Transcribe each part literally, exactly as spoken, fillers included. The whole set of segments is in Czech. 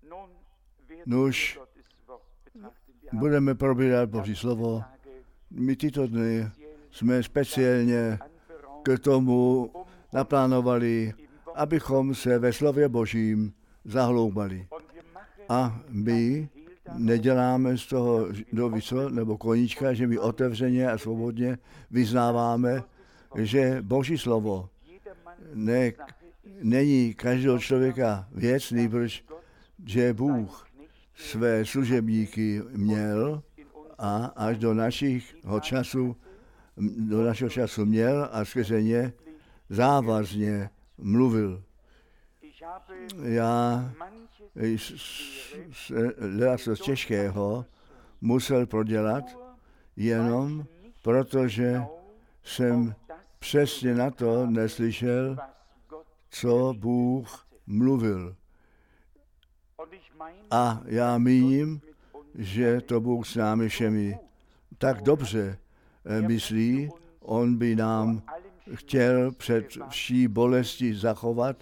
Nuž, budeme probírat Boží slovo. My tyto dny jsme speciálně k tomu naplánovali, abychom se ve slově Božím zahloubali. A my neděláme z toho dovico nebo koníčka, že my otevřeně a svobodně vyznáváme, že Boží slovo ne, není každého člověka věc, nýbrž, že Bůh své služebníky měl a až do našeho času, do našeho času měl a skrze ně závazně mluvil. Já z těžkého musel prodělat jenom protože jsem přesně na to neslyšel, co Bůh mluvil. A já míním, že to Bůh s námi všemi tak dobře myslí, on by nám chtěl před vší bolesti zachovat,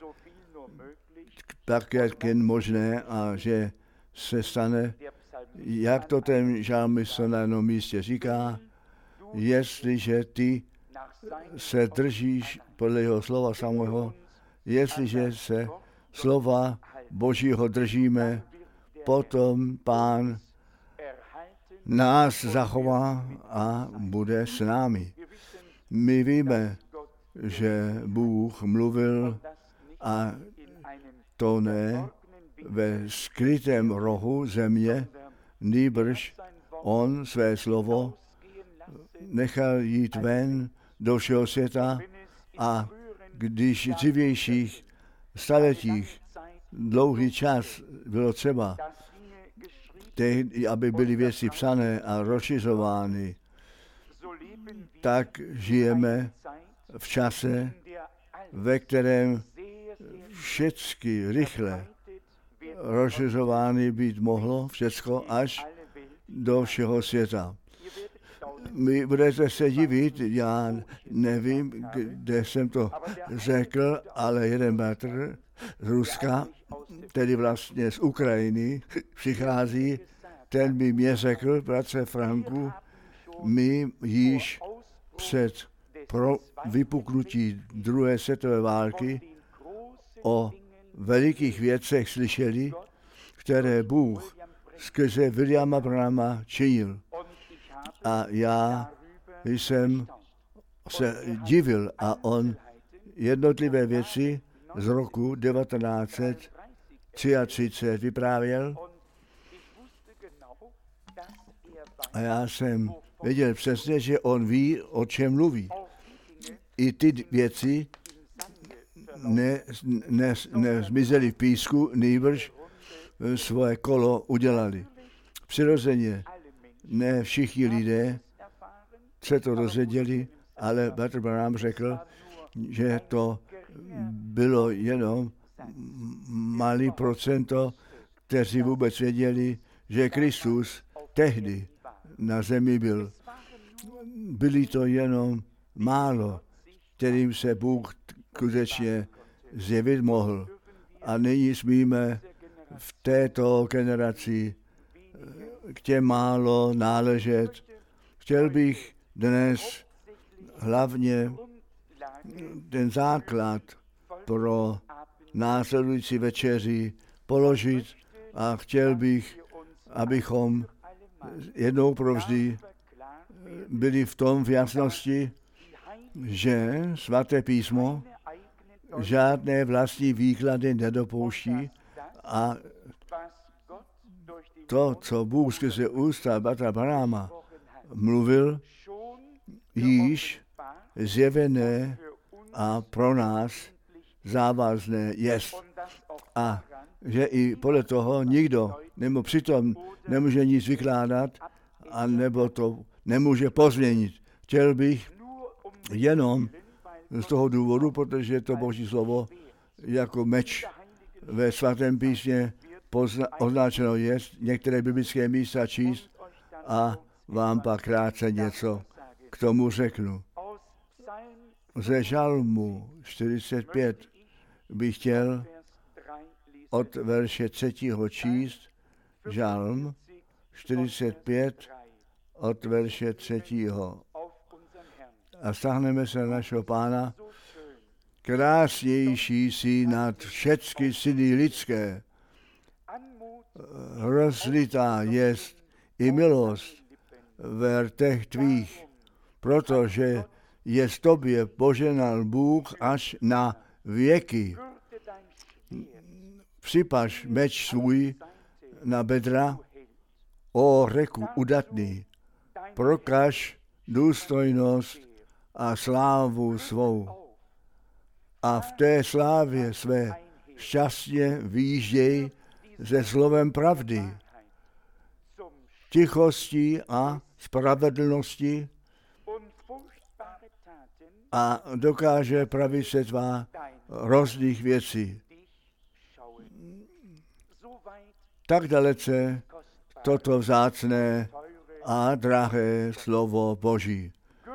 tak, jak jen možné, a že se stane, jak to ten žalmista na jednom místě říká, jestliže ty se držíš podle jeho slova samého, jestliže se slova Božího držíme, potom Pán nás zachová a bude s námi. My víme, že Bůh mluvil a to ne ve skrytém rohu země, nýbrž on své slovo nechal jít ven do všeho světa a když v dřívějších staletích dlouhý čas bylo třeba, tehdy, aby byly věci psané a rozšiřovány, tak žijeme v čase, ve kterém všecky rychle rozšiřovány být mohlo všecko až do všeho světa. My budete se divit, já nevím, kde jsem to řekl, ale jeden bratr z Ruska, tedy vlastně z Ukrajiny, přichází, ten by mě řekl, bratře Franku, my již před pro vypuknutí druhé světové války o velikých věcech slyšeli, které Bůh skrze Williama Branhama činil. A já jsem se divil a on jednotlivé věci z roku devatenáct set třiatřicet vyprávěl a já jsem věděl přesně, že on ví, o čem mluví. I ty věci ne, ne, ne zmizely v písku, nýbrž svoje kolo udělali. Přirozeně ne všichni lidé se to dozvěděli, ale bratr Branham řekl, že to bylo jenom malý procento, kteří vůbec věděli, že Kristus tehdy na zemi byl. Byli to jenom málo, kterým se Bůh skutečně zjevit mohl. A nyní smíme v této generaci k těm málo náležet. Chtěl bych dnes hlavně ten základ pro následující večeři položit a chtěl bych, abychom jednou provždy byli v tom v jasnosti, že svaté písmo žádné vlastní výklady nedopouští a to, co Bůh skrze ústa bratra Branhama mluvil, již zjevené a pro nás závazné jest. A že i podle toho nikdo nebo přitom nemůže nic vykládat a nebo to nemůže pozměnit. Chtěl bych jenom z toho důvodu, protože to Boží slovo jako meč ve svatém písmě pozna- označeno je, některé biblické místa číst a vám pak krátce něco k tomu řeknu. Ze žalmu čtyřicet pět bych chtěl od verše třetího číst, Žalm čtyřicet pět od verše třetího. A stáhneme se na našeho Pána. Krásnější jsi nad všechny syny lidské. Rozlitá jest i milost ve rtech tvých, protože je s tobě poženal Bůh až na věky. Připaž meč svůj na bedra, o řeku udatný, prokaž důstojnost a slávu svou. A v té slávě své šťastně výjížděj se slovem pravdy, tichostí a spravedlnosti a dokáže pravit se tvá různých věcí. Tak dalece toto vzácné a drahé slovo Boží.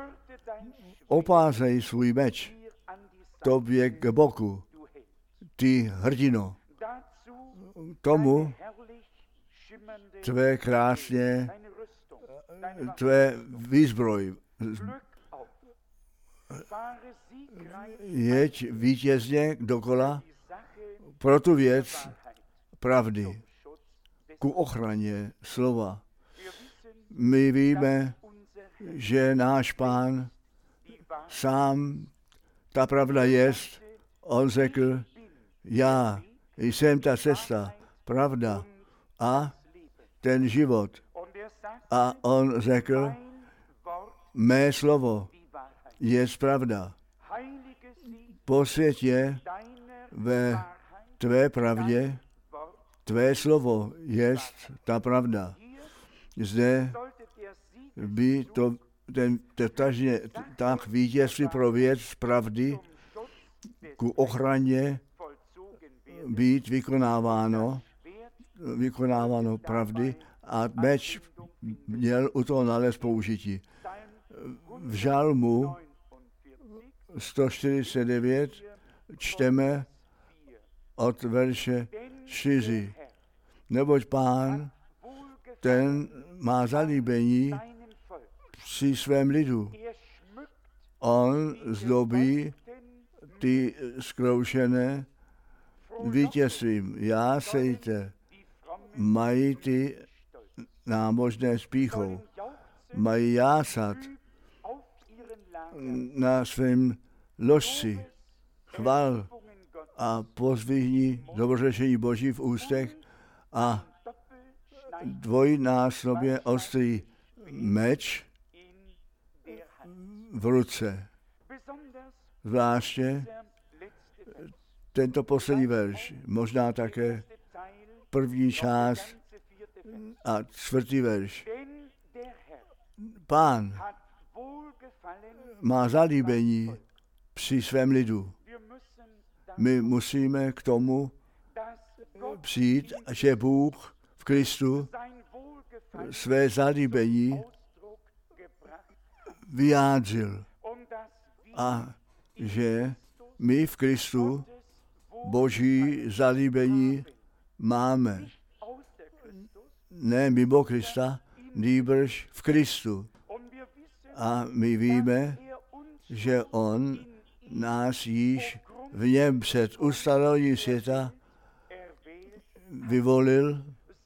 Opázej svůj meč tobě k boku, ty hrdino. Tomu tvé krásně, tvé výzbroj. Jeď vítězně dokola pro tu věc pravdy, ku ochraně slova. My víme, že náš Pán sám, ta pravda jest, on řekl, já jsem ta cesta, pravda a ten život. A on řekl, mé slovo je pravda. Posvěť je ve tvé pravdě, tvé slovo je ta pravda. Zde by to ten tažně tak vítězství pro věc pravdy ku ochraně být vykonáváno, vykonáváno pravdy a meč měl u toho nalézt použití. V Žalmu sto čtyřicet devět čteme od verše čtyři. Neboť Pán, ten má zalíbení při svém lidu. On zdobí ty zkroušené vítězstvím. Jásejte, mají ty námožné spíchou. Mají jásat na svém ložci. Chval a pozvihni dobrořečení Boží v ústech a dvojnásobně ostrý meč v ruce. Zvláště tento poslední verš, možná také první část a čtvrtý verš. Pán má zalíbení při svém lidu. My musíme k tomu přijít, že Bůh v Kristu své zalíbení vyjádřil a že my v Kristu Boží zalíbení máme. Ne mimo Krista, nýbrž v Kristu. A my víme, že on nás již v něm před ustanovením světa vyvolil,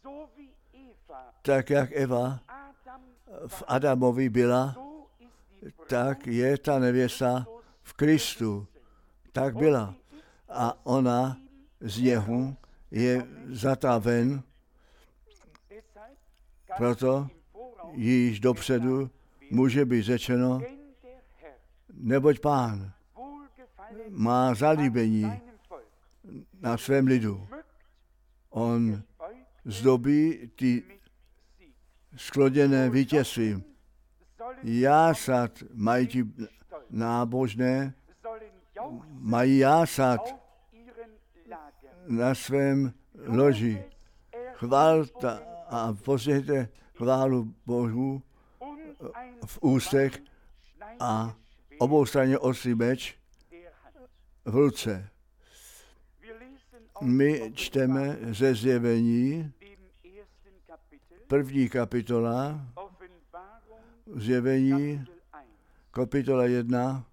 tak jak Eva v Adamovi byla, tak je ta nevěsta v Kristu. Tak byla. A ona z něhu je vzata ven, proto již dopředu může být řečeno, neboť Pán má zalíbení na svém lidu. On zdobí ty skloněné vítězstvím. Jásat mají ti nábožné, mají jásat na svém loži. Chvalta a posvěďte chválu Bohu v ústech a oboustranně ostrý meč v ruce. My čteme ze Zjevení, první kapitola, Zjevení, kapitola jedna,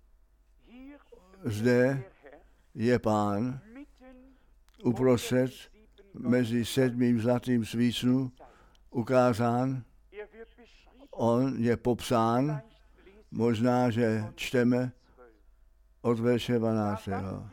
zde je Pán uprostřed mezi sedmým zlatým svícnu ukázán. On je popsán, možná, že čteme od verše dvanáctého.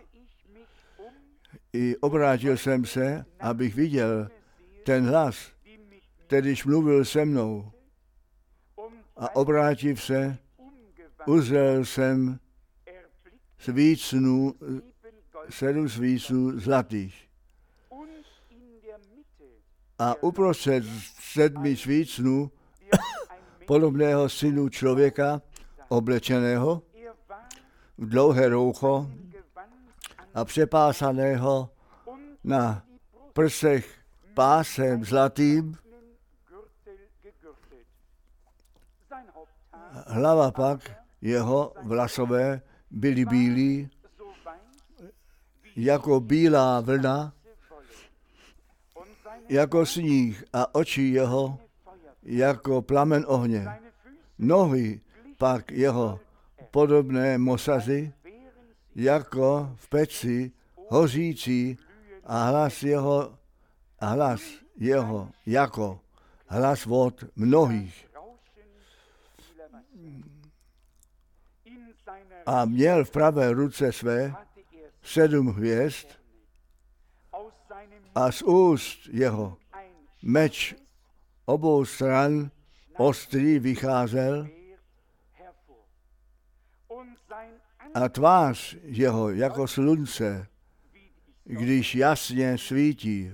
I obrátil jsem se, abych viděl ten hlas, kterýž mluvil se mnou. A obrátiv se, uzřel jsem svícnů, sedm svícnů zlatých. A uprostřed sedmi svícnů podobného synu člověka, oblečeného v dlouhé roucho a přepásaného na prsech pásem zlatým. Hlava pak jeho vlasové byly bílí, jako bílá vlna, jako sníh, a oči jeho jako plamen ohně. Nohy pak jeho podobné mosazy, jako v peci hořící, a hlas jeho, a hlas jeho jako hlas vod mnohých. A měl v pravé ruce své sedm hvězd a z úst jeho meč obou stran ostrý vycházel a tvář jeho jako slunce, když jasně svítí.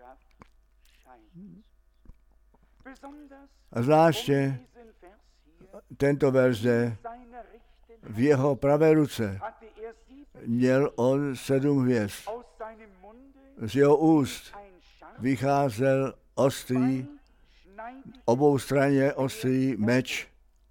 A zvláště tento verš v jeho pravé ruce měl on sedm hvězd. Z jeho úst vycházel ostrý, obou straně ostrý meč.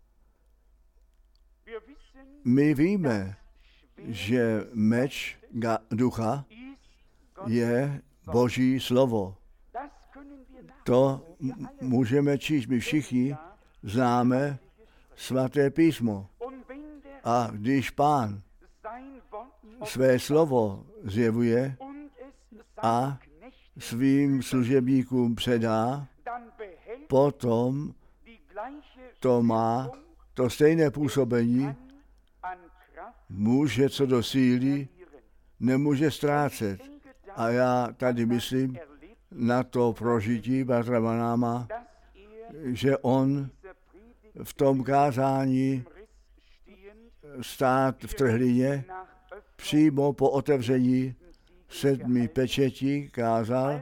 My víme, že meč ducha je Boží slovo. To můžeme číst, my všichni známe svaté písmo. A když Pán své slovo zjevuje a svým služebníkům předá, potom to má to stejné působení, může co do síly, nemůže ztrácet. A já tady myslím na to prožití bratra Branhama, že on v tom kázání stát v trhlině přímo po otevření sedmi pečetí kázal,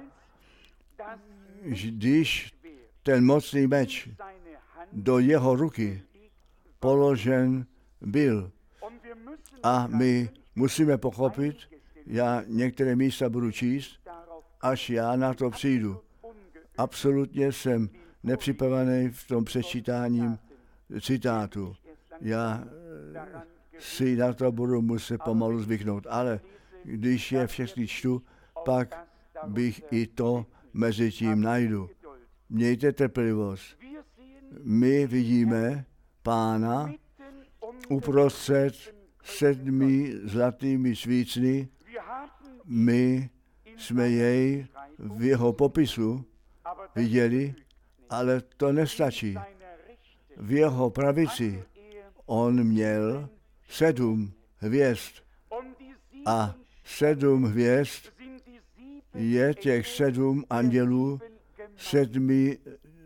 když ten mocný meč do jeho ruky položen byl. A my musíme pochopit, já některé místa budu číst, až já na to přijdu. Absolutně jsem nepřipravený v tom přečítáním citátu. Já si na to budu muset pomalu zvyknout, ale když je všechny čtu, pak bych i to mezi tím najdu. Mějte trpělivost. My vidíme Pána uprostřed sedmi zlatými svícny. My jsme jej v jeho popisu viděli, ale to nestačí. V jeho pravici on měl sedm hvězd a sedm hvězd je těch sedm andělů sedmi,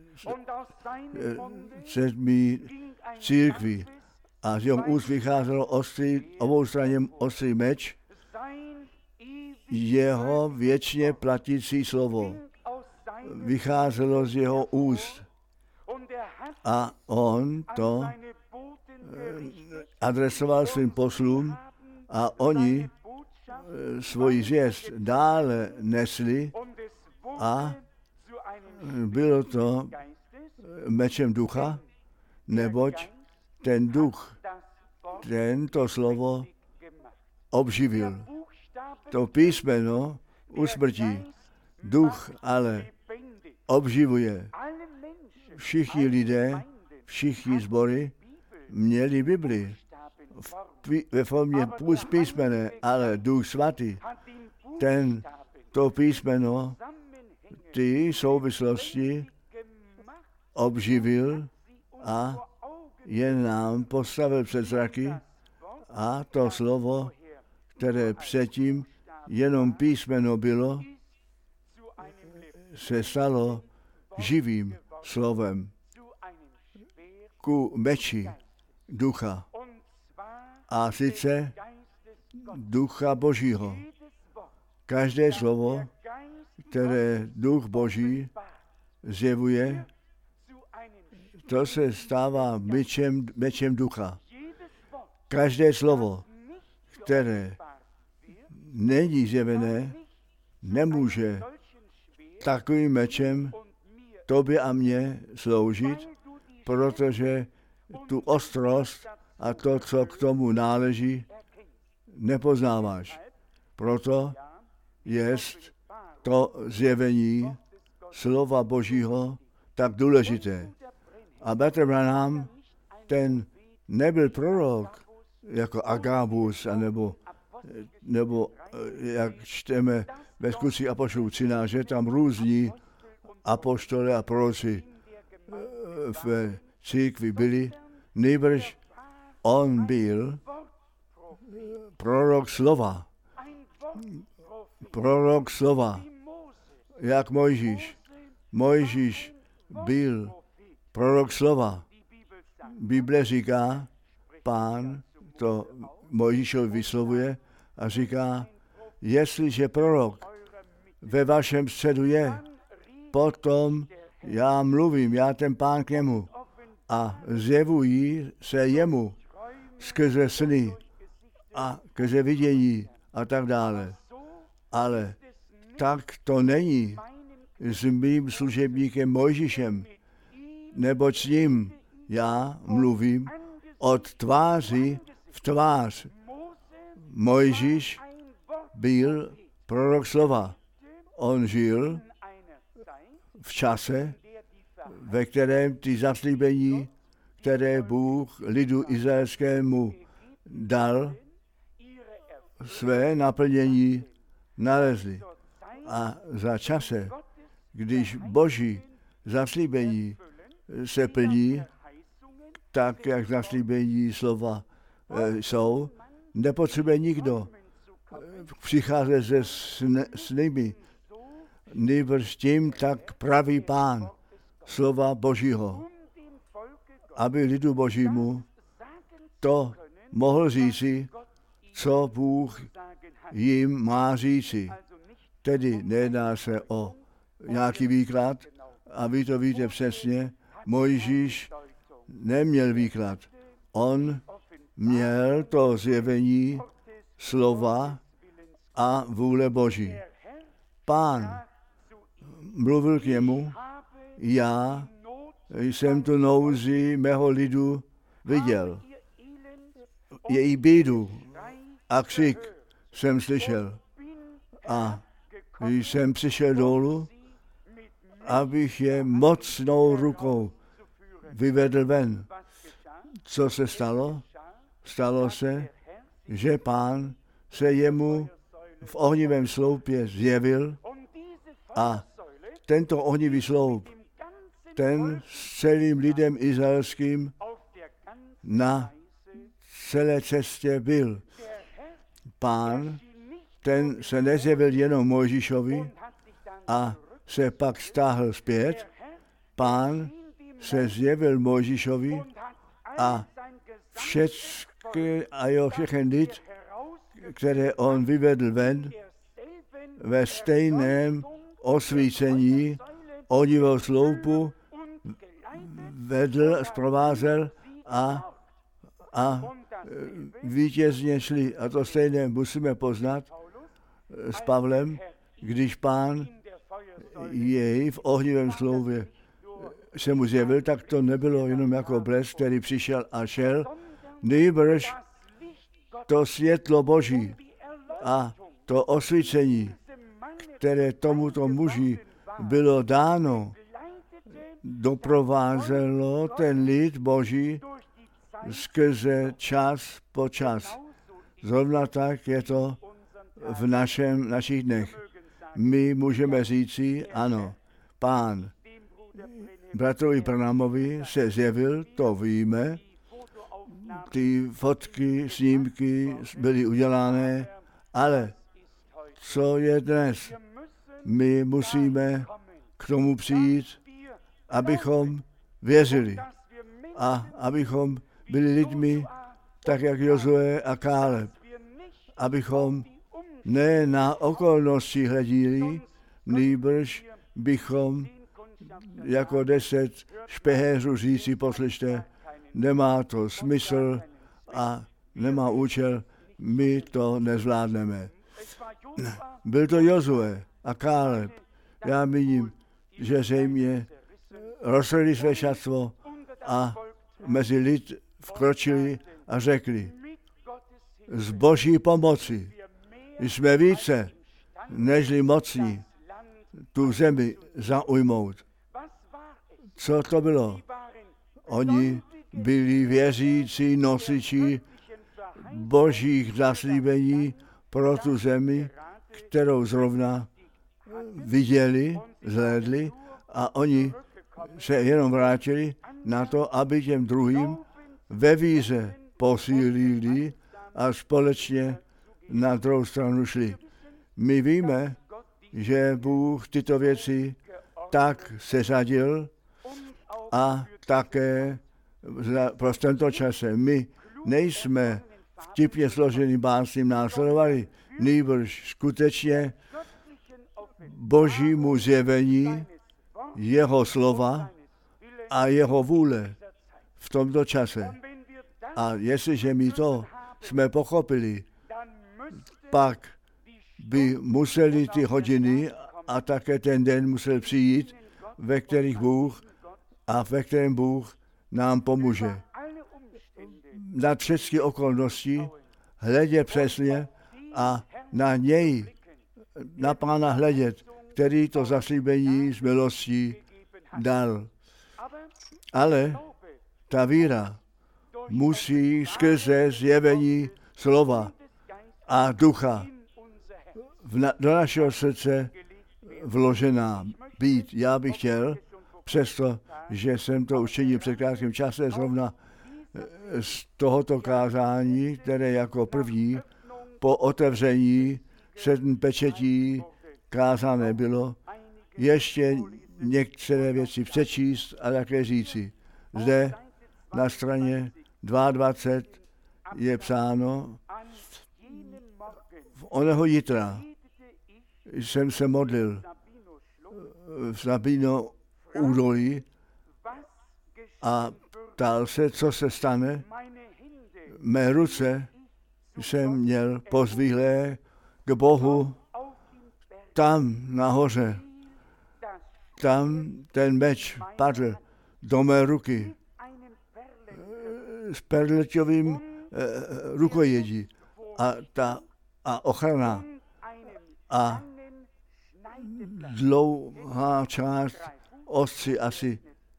sedmi církví. A z jeho úst vycházelo ostrý, obou straně ostrý meč, jeho věčně platící slovo. Vycházelo z jeho úst. A on to adresoval svým poslům a oni svoji zvěst dále nesli a bylo to mečem ducha, neboť ten duch tento slovo obživil. To písmeno usmrtí. Duch ale obživuje. Všichni lidé, všichni sbory měli Bibli ve formě písmene, ale Duch Svatý, ten to písmeno, ty souvislosti obživil a je nám postavil před zraky a to slovo, které předtím jenom písmeno bylo, se stalo živým slovem ku meči ducha. A sice ducha Božího. Každé slovo, které duch Boží zjevuje, to se stává mečem, mečem ducha. Každé slovo, které není zjevené, nemůže takovým mečem tobě a mně sloužit, protože tu ostrost a to, co k tomu náleží, nepoznáváš. Proto jest to zjevení slova Božího tak důležité. A bratr Branham, ten nebyl prorok jako Agabus, anebo, nebo jak čteme ve skutcích apoštolů třináct, že tam různí apoštole a proroci v církvi byli, nejbrž on byl prorok slova. Prorok slova, jak Mojžíš. Mojžíš byl prorok slova. Bible říká, Pán to Mojžíšovi vyslovuje a říká, jestliže prorok ve vašem středu je, potom já mluvím, já ten Pán k němu a zjevují se jemu skrze sny a skrze vidění a tak dále. Ale tak to není s mým služebníkem Mojžíšem, neboť s ním já mluvím od tváři v tvář. Mojžíš byl prorok slova. On žil v čase, ve kterém ty zaslíbení, které Bůh lidu izraelskému dal, své naplnění nalezli. A za čase, když Boží zaslíbení se plní, tak jak zaslíbení slova e, jsou, nepotřebuje nikdo přicházet se sn, s nimi. Nýbrž tím tak praví Pán slova Božího, aby lidu Božímu to mohl říci, co Bůh jim má říci. Tedy nejedná se o nějaký výklad, a vy to víte přesně, Mojžíš neměl výklad. On měl to zjevení slova a vůle Boží. Pán mluvil k němu, já jsem tu nouzi mého lidu viděl. Její bídu a křik jsem slyšel. A jsem přišel dolů, abych je mocnou rukou vyvedl ven. Co se stalo? Stalo se, že Pán se jemu v ohnivém sloupě zjevil a tento ohnivý sloup, ten s celým lidem izraelským na celé cestě byl. Pán, ten se nezjevil jenom Mojžíšovi a se pak stáhl zpět. Pán se zjevil Mojžíšovi a všechny a jo, všechny lid, které on vyvedl ven, ve stejném osvícení ohnivého sloupu vedl, zprovázel a, a vítězně šli. A to stejné musíme poznat s Pavlem, když Pán jej v ohnivém sloupě se mu zjevil, tak to nebylo jenom jako blesk, který přišel a šel, nýbrž to světlo Boží a to osvícení které tomuto muži bylo dáno, doprovázelo ten lid Boží skrze čas po čas. Zrovna tak je to v našem, našich dnech. My můžeme říci, ano, Pán bratrovi Branhamovi se zjevil, to víme, ty fotky, snímky byly udělané, ale co je dnes? My musíme k tomu přijít, abychom věřili a abychom byli lidmi, tak jak Jozue a Káleb, abychom ne na okolnosti hledili, nýbrž bychom jako deset špehéřů říci, poslyšte, nemá to smysl a nemá účel, my to nezvládneme. Byl to Jozue a Káleb. Já vidím, že zřejmě rozhodli své šatstvo a mezi lid vkročili a řekli, z Boží pomoci jsme více nežli mocní tu zemi zaujmout. Co to bylo? Oni byli věřící nosiči Božích zaslíbení pro tu zemi, kterou zrovna viděli, zhlédli a oni se jenom vrátili na to, aby těm druhým ve víře posílili a společně na druhou stranu šli. My víme, že Bůh tyto věci tak seřadil a také pro tento čase. My nejsme vtipně složený básním následovali, nýbrž skutečně Božímu zjevení jeho slova a jeho vůle v tomto čase. A jestliže my to jsme pochopili, pak by museli ty hodiny a také ten den musel přijít, ve kterých Bůh a ve kterém Bůh nám pomůže. Na všechny okolnosti hledět přesně a na něj, na Pána hledět, který to zaslíbení z milostí dal. Ale ta víra musí skrze zjevení slova a ducha na, do našeho srdce vložená být. Já bych chtěl, přesto, že jsem to učinil před krátkým časem, zrovna z tohoto kázání, které jako první po otevření sedm pečetí kázané bylo, ještě některé věci přečíst a také říci. Zde na straně dvacet dva je psáno, v oného jitra jsem se modlil v Sabino údolí a ptal se, co se stane. Mé ruce jsem měl pozvíhlé k Bohu tam nahoře. Tam ten meč padl do mé ruky s perleťovým eh, rukojedí a ta a ochrana a dlouhá část ostři asi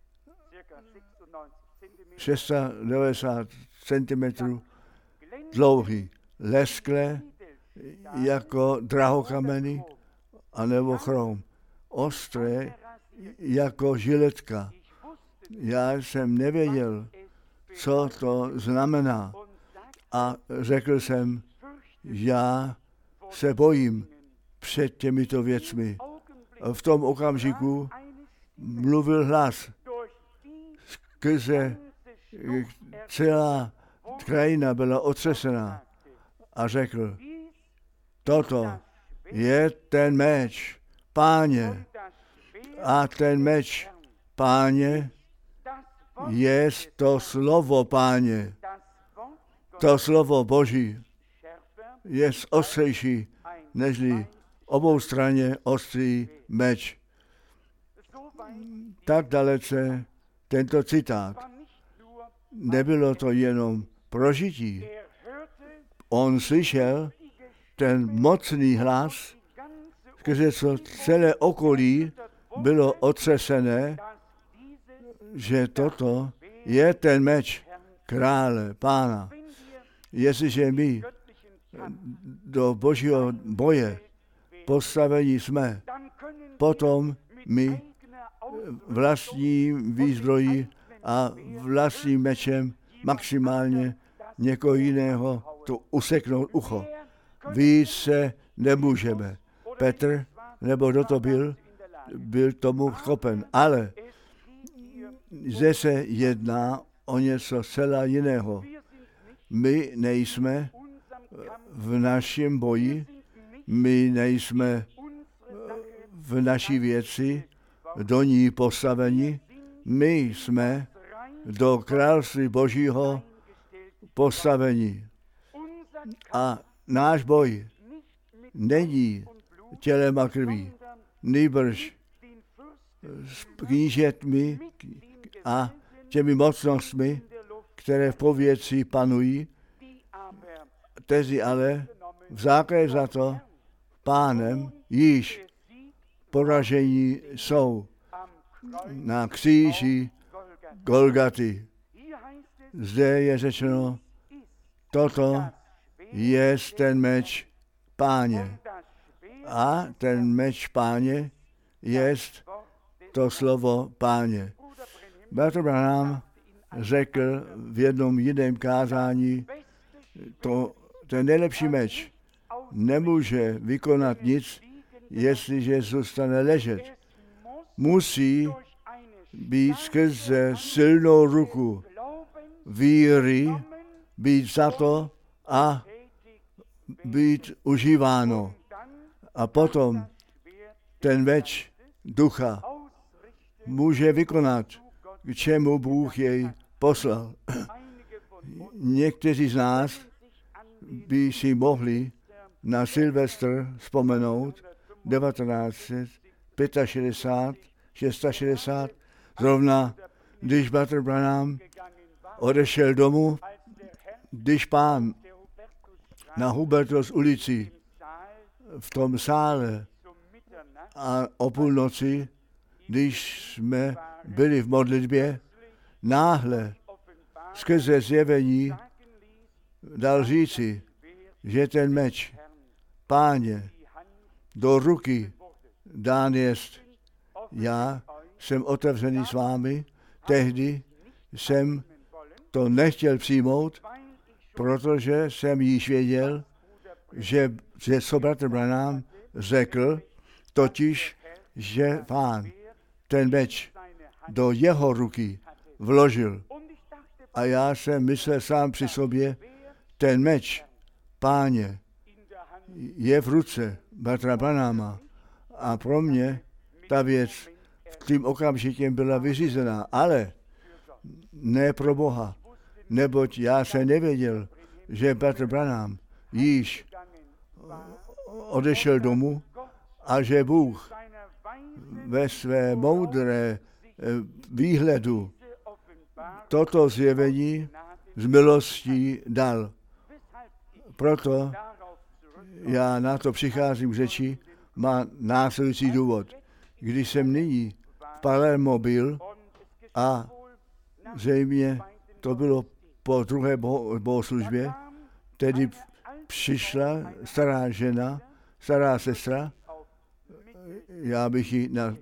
šest set devadesát centimetrů dlouhý, lesklé jako drahokameny anebo chrom, ostré jako žiletka. Já jsem nevěděl, co to znamená a řekl jsem, já se bojím před těmito věcmi. V tom okamžiku mluvil hlas. Skrze celá krajina byla otřesená a řekl, toto je ten meč, Páně. A ten meč, Páně, je to slovo, Páně. To slovo Boží je ostřejší nežli obou straně ostrý meč. Tak dalece tento citát. Nebylo to jenom prožití. On slyšel ten mocný hlas skrze co celé okolí bylo otřesené, že toto je ten meč krále, pána. Jestliže my do božího boje postavení jsme, potom my vlastním výzbrojí a vlastním mečem maximálně někoho jiného to useknout ucho. Více nemůžeme. Petr, nebo kdo to byl, byl tomu schopen. Ale zde se jedná o něco zcela jiného. My nejsme v našem boji, my nejsme v naší věci do ní postaveni, my jsme do království Božího postaveni. A náš boj není tělem a krví, nýbrž s knížetmi a těmi mocnostmi, které v povětří panují, kteří ale v základě za to pánem již poražení jsou na kříži Golgaty. Zde je řečeno, toto je ten meč páně. A ten meč páně je to slovo páně. Bratr Branham řekl v jednom jiném kázání, to, ten nejlepší meč nemůže vykonat nic, jestliže zůstane ležet. Musí být skrze silnou ruku víry, být za to a být užíváno. A potom ten meč ducha může vykonat, k čemu Bůh jej poslal. Někteří z nás by si mohli na Silvestr vzpomenout devatenáct šedesát pět, šedesát šest, zrovna když bratr Branham odešel domů, když pán na Hubertus ulici v tom sále a o půlnoci, když jsme byli v modlitbě, náhle skrze zjevení dal říci, že ten meč páně do ruky dán jest. Já jsem otevřený s vámi, tehdy jsem to nechtěl přijmout, protože jsem již věděl, že, že co bratr Branham řekl, totiž, že pán ten meč do jeho ruky vložil. A já jsem myslel sám při sobě, ten meč páně je v ruce bratra Branhama. A pro mě ta věc v tím okamžikem byla vyřízená, ale ne pro Boha, neboť já jsem nevěděl, že bratr Branham již odešel domů a že Bůh ve své moudré výhledu toto zjevení z milostí dal. Proto já na to přicházím k řeči, má následující důvod. Když jsem nyní v Palermo byl a zřejmě to bylo po druhé bohoslužbě, tedy přišla stará žena, stará sestra, já bych ji na,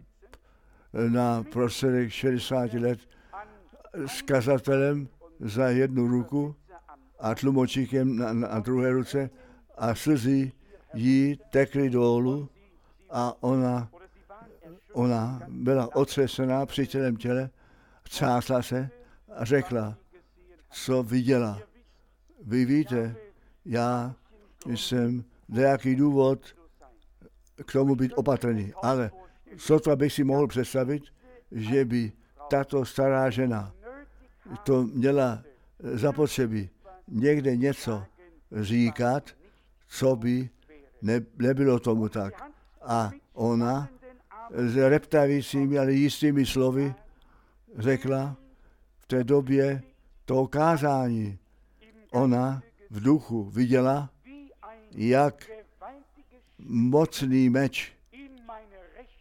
na prostředek šedesáti let s kazatelem za jednu ruku a tlumočíkem na, na druhé ruce a slzy jí tekly dolů a ona, ona byla otřesená při celém těle, třásla se a řekla, co viděla. Vy víte, já jsem nějaký důvod k tomu být opatrný, ale sotva bych si mohl představit, že by tato stará žena to měla zapotřebí někde něco říkat, co by ne, nebylo tomu tak. A ona s reptavícími, ale jistými slovy řekla v té době toho kázání. Ona v duchu viděla, jak mocný meč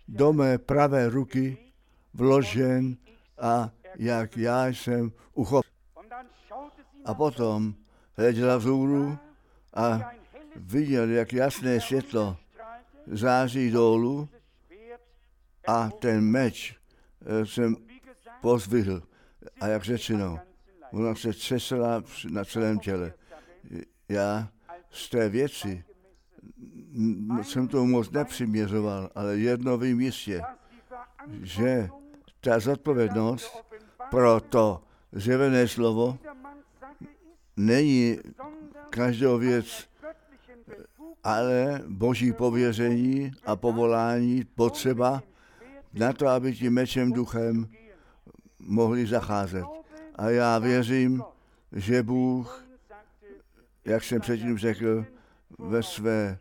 do mé pravé ruky vložen a jak já jsem uchopen. A potom hleděla vzhůru a viděl, jak jasné světlo září dolů a ten meč jsem pozvihl. A jak řečeno, ona se třesla na celém těle. Já z té věci jsem to moc nepřiměřoval, ale jedno vím jistě, že ta zodpovědnost pro to zjevené slovo není každou věc, ale boží pověření a povolání potřeba na to, aby tím mečem duchem mohli zacházet. A já věřím, že Bůh, jak jsem předtím řekl, ve své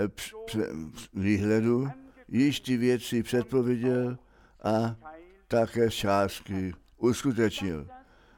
výhledu již ty věci předpověděl a také částky uskutečnil.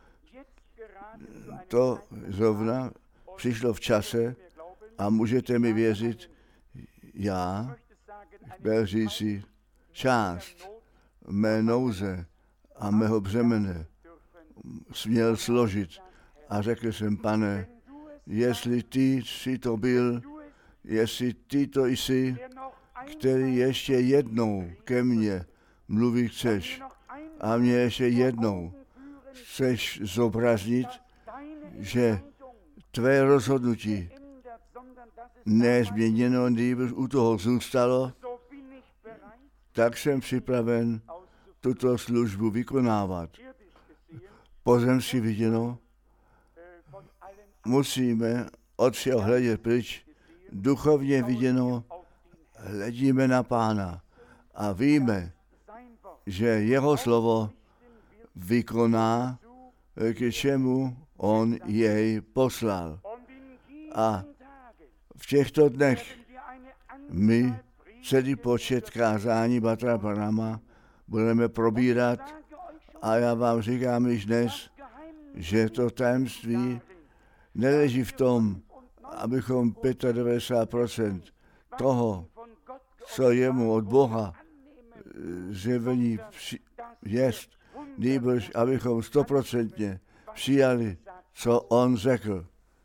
To zrovna přišlo v čase a můžete mi věřit, já byl říci část mé nouze a mého břemene směl složit a řekl jsem, Pane, jestli ty jsi to byl, jestli ty to jsi, který ještě jednou ke mně mluví chceš a mě ještě jednou chceš zobraznit, že tvé rozhodnutí nezměněno, nýbrž u toho zůstalo, tak jsem připraven tuto službu vykonávat. Pozemsky viděno, musíme od všeho hledět pryč, duchovně viděno, hledíme na Pána a víme, že jeho slovo vykoná, k čemu on jej poslal. A v těchto dnech my celý počet kázání Bratra Branhama budeme probírat a já vám říkám již dnes, že to tajemství neleží v tom, abychom devadesát pět procent toho, co jemu od Boha zjevení jest, nýbrž abychom stoprocentně přijali, co on řekl.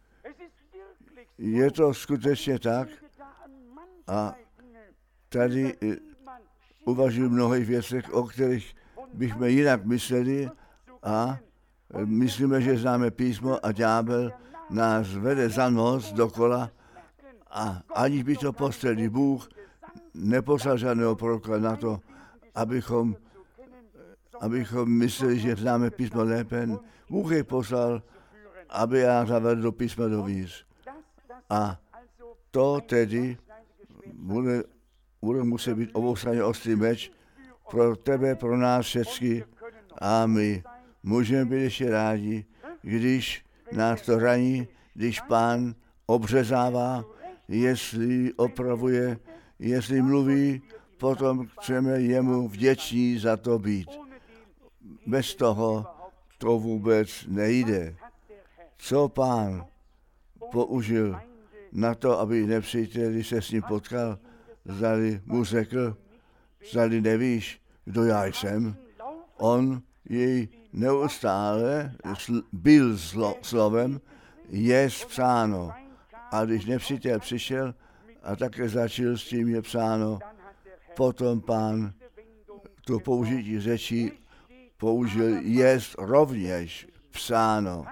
Je to skutečně tak a tady uvažuji mnohých věcech, o kterých bychom jinak mysleli a myslíme, že známe písmo a ďábel nás vede za nos dokola a aniž by to postrelil Bůh, neposlal žádného proroka na to, abychom, abychom mysleli, že známe písmo lépe. Bůh je poslal, aby já zavedl do písma dovnitř. A to tedy bude, bude muset být oboustranně ostrý meč pro tebe, pro nás všechny a my můžeme být ještě rádi, když nás to raní, když Pán obřezává, jestli opravuje, jestli mluví, potom chceme jemu vděční za to být. Bez toho to vůbec nejde. Co Pán použil na to, aby nepřítel, když se s ním potkal, zdali mu řekl, zdali nevíš, kdo já jsem. On jej neustále byl slo, slovem, je psáno. A když nepřítel přišel a také začal s tím, je psáno, potom Pán to použití řečí použil, je rovněž psáno.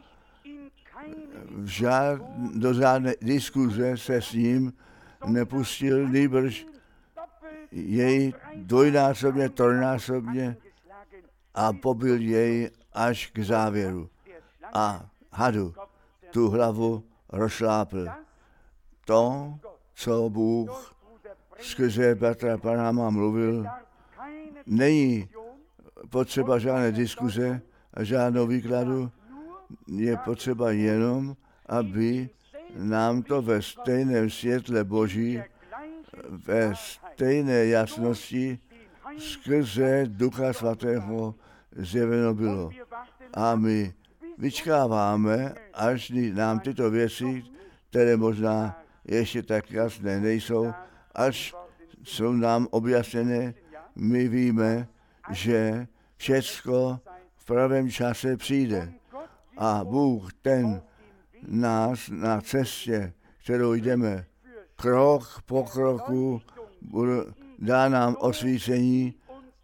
Žád, do žádné diskuze se s ním nepustil, nýbrž jej dvojnásobně, trojnásobně a pobil jej až k závěru. A hadu tu hlavu rozšlápl. To, co Bůh skrze Bratra Branhama mluvil, není potřeba žádné diskuze a žádnou výkladu, je potřeba jenom, aby nám to ve stejném světle Boží, ve stejné jasnosti skrze Ducha Svatého zjeveno bylo. A my vyčkáváme, až nám tyto věci, které možná ještě tak jasné nejsou, až jsou nám objasněné, my víme, že všecko v pravém čase přijde. A Bůh ten nás na cestě, kterou jdeme, krok po kroku, dá nám osvícení,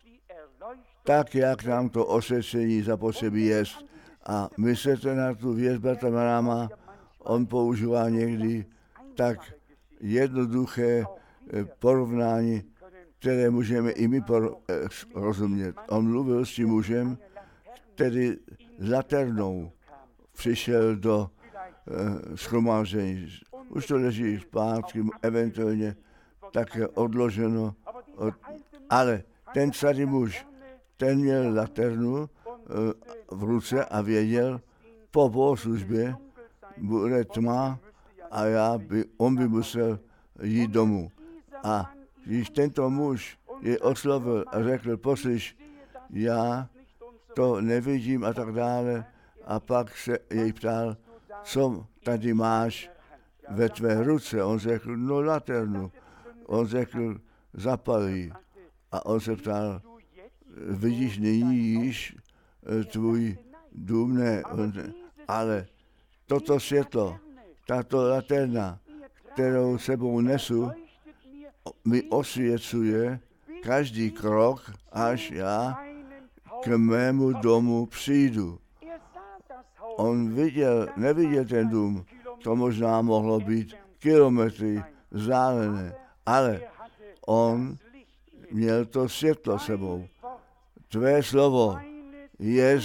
tak, jak nám to osvěcení zapotřebí jest. A myslete na tu věc bratra Branhama, on používá někdy tak jednoduché porovnání, které můžeme i my rozumět. On mluvil s tím mužem, který s laternou přišel do uh, shromáždění. Už to leží zpátky, eventuálně také odloženo. Od, ale ten starý muž, ten měl laternu uh, v ruce a věděl, po bohoslužbě bude tma a já by, on by musel jít domů. A když tento muž je oslovil a řekl, poslyš, já to nevidím a tak dále, a pak se jej ptal, co tady máš ve tvé ruce. On řekl, no laternu. On řekl, zapalí. A on se ptal, vidíš nyní již tvůj dům? Ne, ale toto světlo, tato laterna, kterou sebou nesu, mi osvěcuje každý krok, až já k mému domu přijdu. On viděl, neviděl ten dům, to možná mohlo být kilometry vzdálené, ale on měl to světlo sebou. Tvé slovo je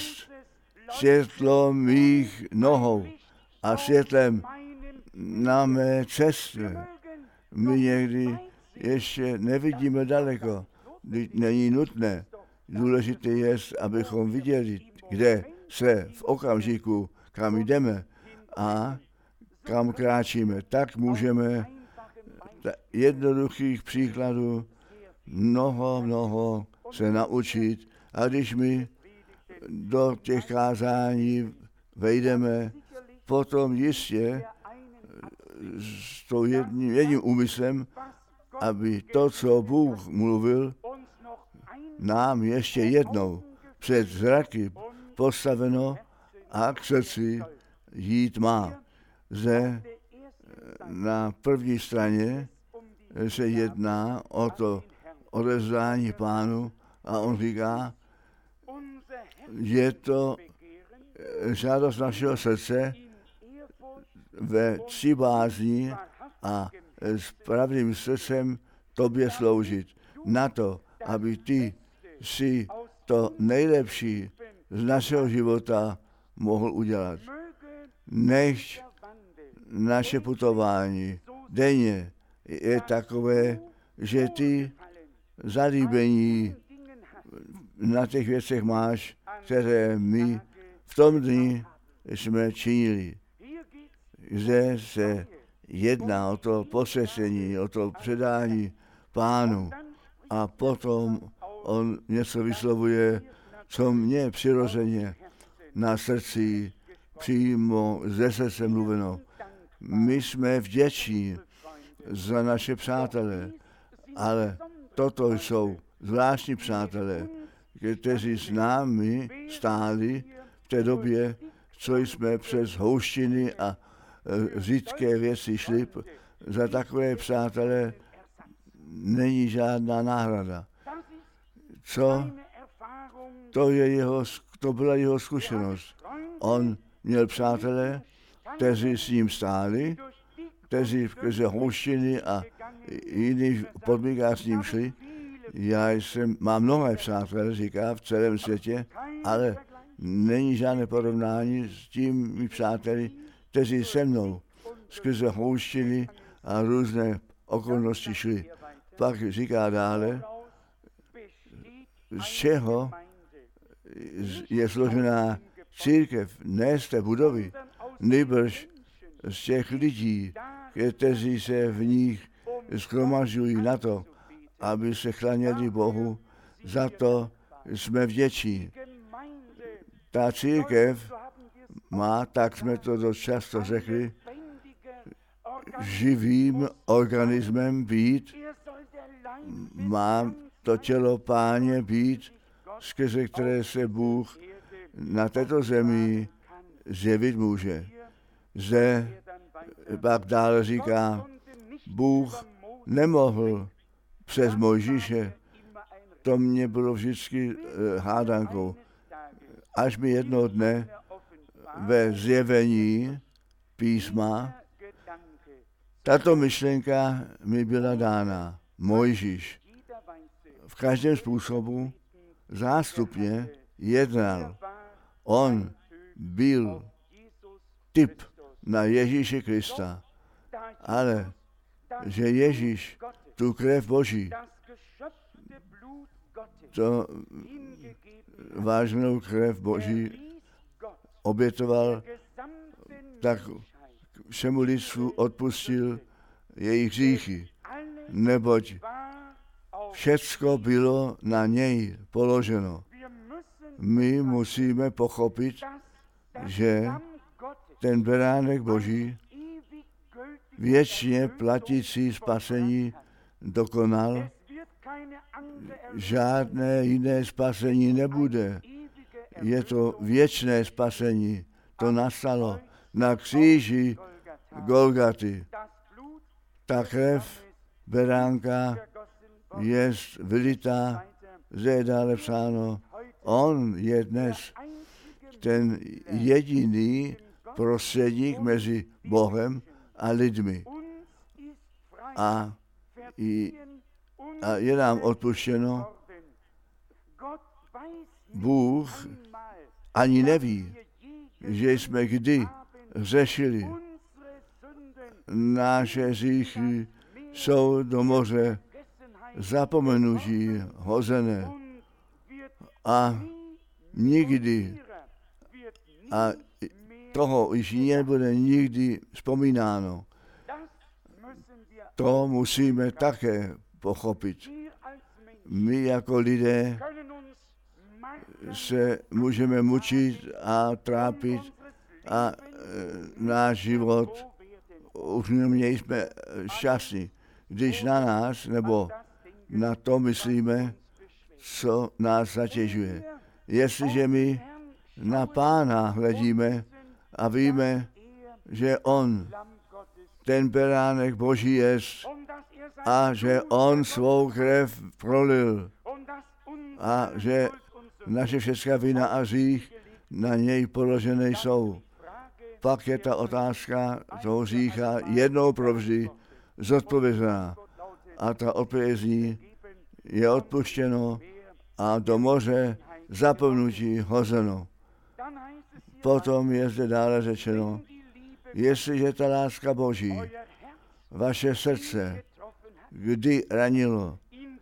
světlo mých nohou a světlem na mé cestě. My někdy ještě nevidíme daleko, není nutné. Důležité je, abychom viděli, kde se v okamžiku, kam jdeme a kam kráčíme. Tak můžeme jednoduchých příkladů mnoho, mnoho se naučit. A když my do těch kázání vejdeme, potom jistě s tou jedním, jedním úmyslem, aby to, co Bůh mluvil, nám ještě jednou před zraky postaveno a k srdci jít má. Zde na první straně se jedná o to odevzdání Pánu a on říká, je to žádost našeho srdce ve ctibázní a s pravým srdcem tobě sloužit. Na to, aby ty si to nejlepší z našeho života mohl udělat. Nechť naše putování denně je takové, že ty zalíbení na těch věcech máš, které my v tom dni jsme činili. Zde se jedná o to posvěcení, o to předání Pánu a potom on něco vyslovuje, co mě přirozeně na srdci přímo ze srdce mluveno. My jsme vděční za naše přátelé, ale toto jsou zvláštní přátelé, kteří s námi stáli v té době, co jsme přes houštiny a řídké věci šli. Za takové přátelé není žádná náhrada. Co? To, je jeho, to byla jeho zkušenost. On měl přátelé, kteří s ním stáli, kteří skrze houštiny a jiných podmínkách s ním šli. Já jsem, mám mnohé přátelé, říká, v celém světě, ale není žádné porovnání s těmi přáteli, kteří se mnou skrze houštiny a různé okolnosti šli. Pak říká dále, z čeho je složená církev, ne z té budovy, nýbrž z těch lidí, kteří se v nich shromažďují na to, aby se chláněli Bohu. Za to jsme vděční. Ta církev má, tak jsme to dost často řekli, živým organismem být, má to tělo Páně být, skrze které se Bůh na této zemi zjevit může. Zde pak dále říká, Bůh nemohl přes Mojžíše, to mě bylo vždycky hádankou, až mi jednoho dne ve zjevení písma tato myšlenka mi byla dána. Mojžíš v každém způsobu zástupně jednal. On byl typ na Ježíše Krista, ale že Ježíš tu krev Boží, to vážnou krev Boží obětoval, tak všemu lidstvu odpustil jejich hříchy, neboť všecko bylo na něj položeno. My musíme pochopit, že ten beránek Boží věčně platící spasení dokonal, žádné jiné spasení nebude. Je to věčné spasení. To nastalo na kříži Golgaty. Ta krev beránka je vylitá, zde je dále psáno, on je dnes ten jediný prostředník mezi Bohem a lidmi. A, i, a je nám odpuštěno, Bůh ani neví, že jsme kdy řešili. Naše hříchy jsou do moře zapomenutí hozené a nikdy a toho již nebude nikdy vzpomínáno. To musíme také pochopit. My jako lidé se můžeme mučit a trápit a e, náš život už nejsme šťastní, když na nás nebo na to myslíme, co nás zatěžuje. Jestliže my na Pána hledíme a víme, že On, ten beránek Boží je a že On svou krev prolil a že naše všechna vina a hřích na něj položené jsou. Pak je ta otázka toho hřícha jednou provždy zodpovězená. A ta odpověď zní, je odpuštěno a do moře zapomenutí hozeno. Potom je zde dále řečeno, jestliže ta láska Boží vaše srdce kdy ranilo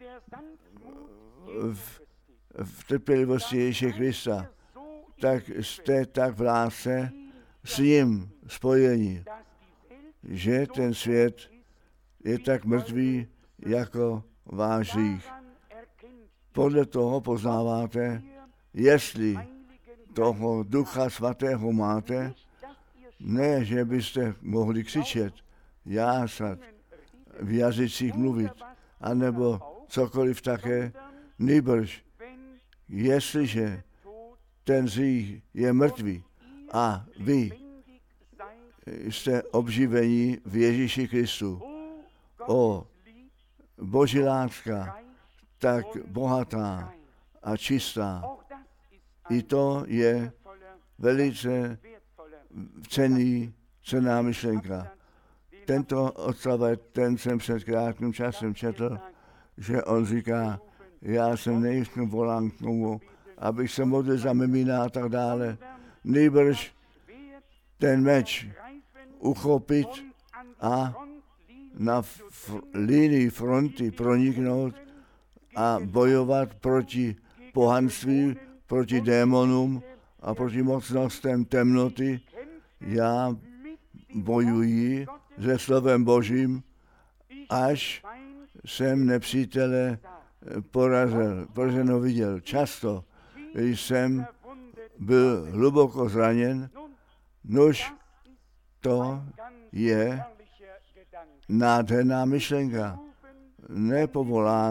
v, v trpělivosti Ježíše Krista, tak jste tak v lásce s ním spojení, že ten svět je tak mrtvý jako váš hřích. Podle toho poznáváte, jestli toho Ducha Svatého máte, ne, že byste mohli křičet, jásat, v jazycích mluvit, anebo cokoliv také, nýbrž, jestliže ten hřích je mrtvý a vy jste obživení v Ježíši Kristu. O, Boží láska, tak bohatá a čistá. I to je velice cenný, cenná myšlenka. Tento odstavec, ten jsem před krátkým časem četl, že on říká, já jsem nejsem volán k tomu, abych se modlil za mimina a tak dále. Nýbrž ten meč uchopit a na f- linii fronty proniknout a bojovat proti pohanství, proti démonům a proti mocnostem temnoty. Já bojuji se slovem Božím, až jsem nepřítele porazil, poraženo viděl. Často jsem byl hluboko zraněn, nož to je nádherná myšlenka. Nepovolán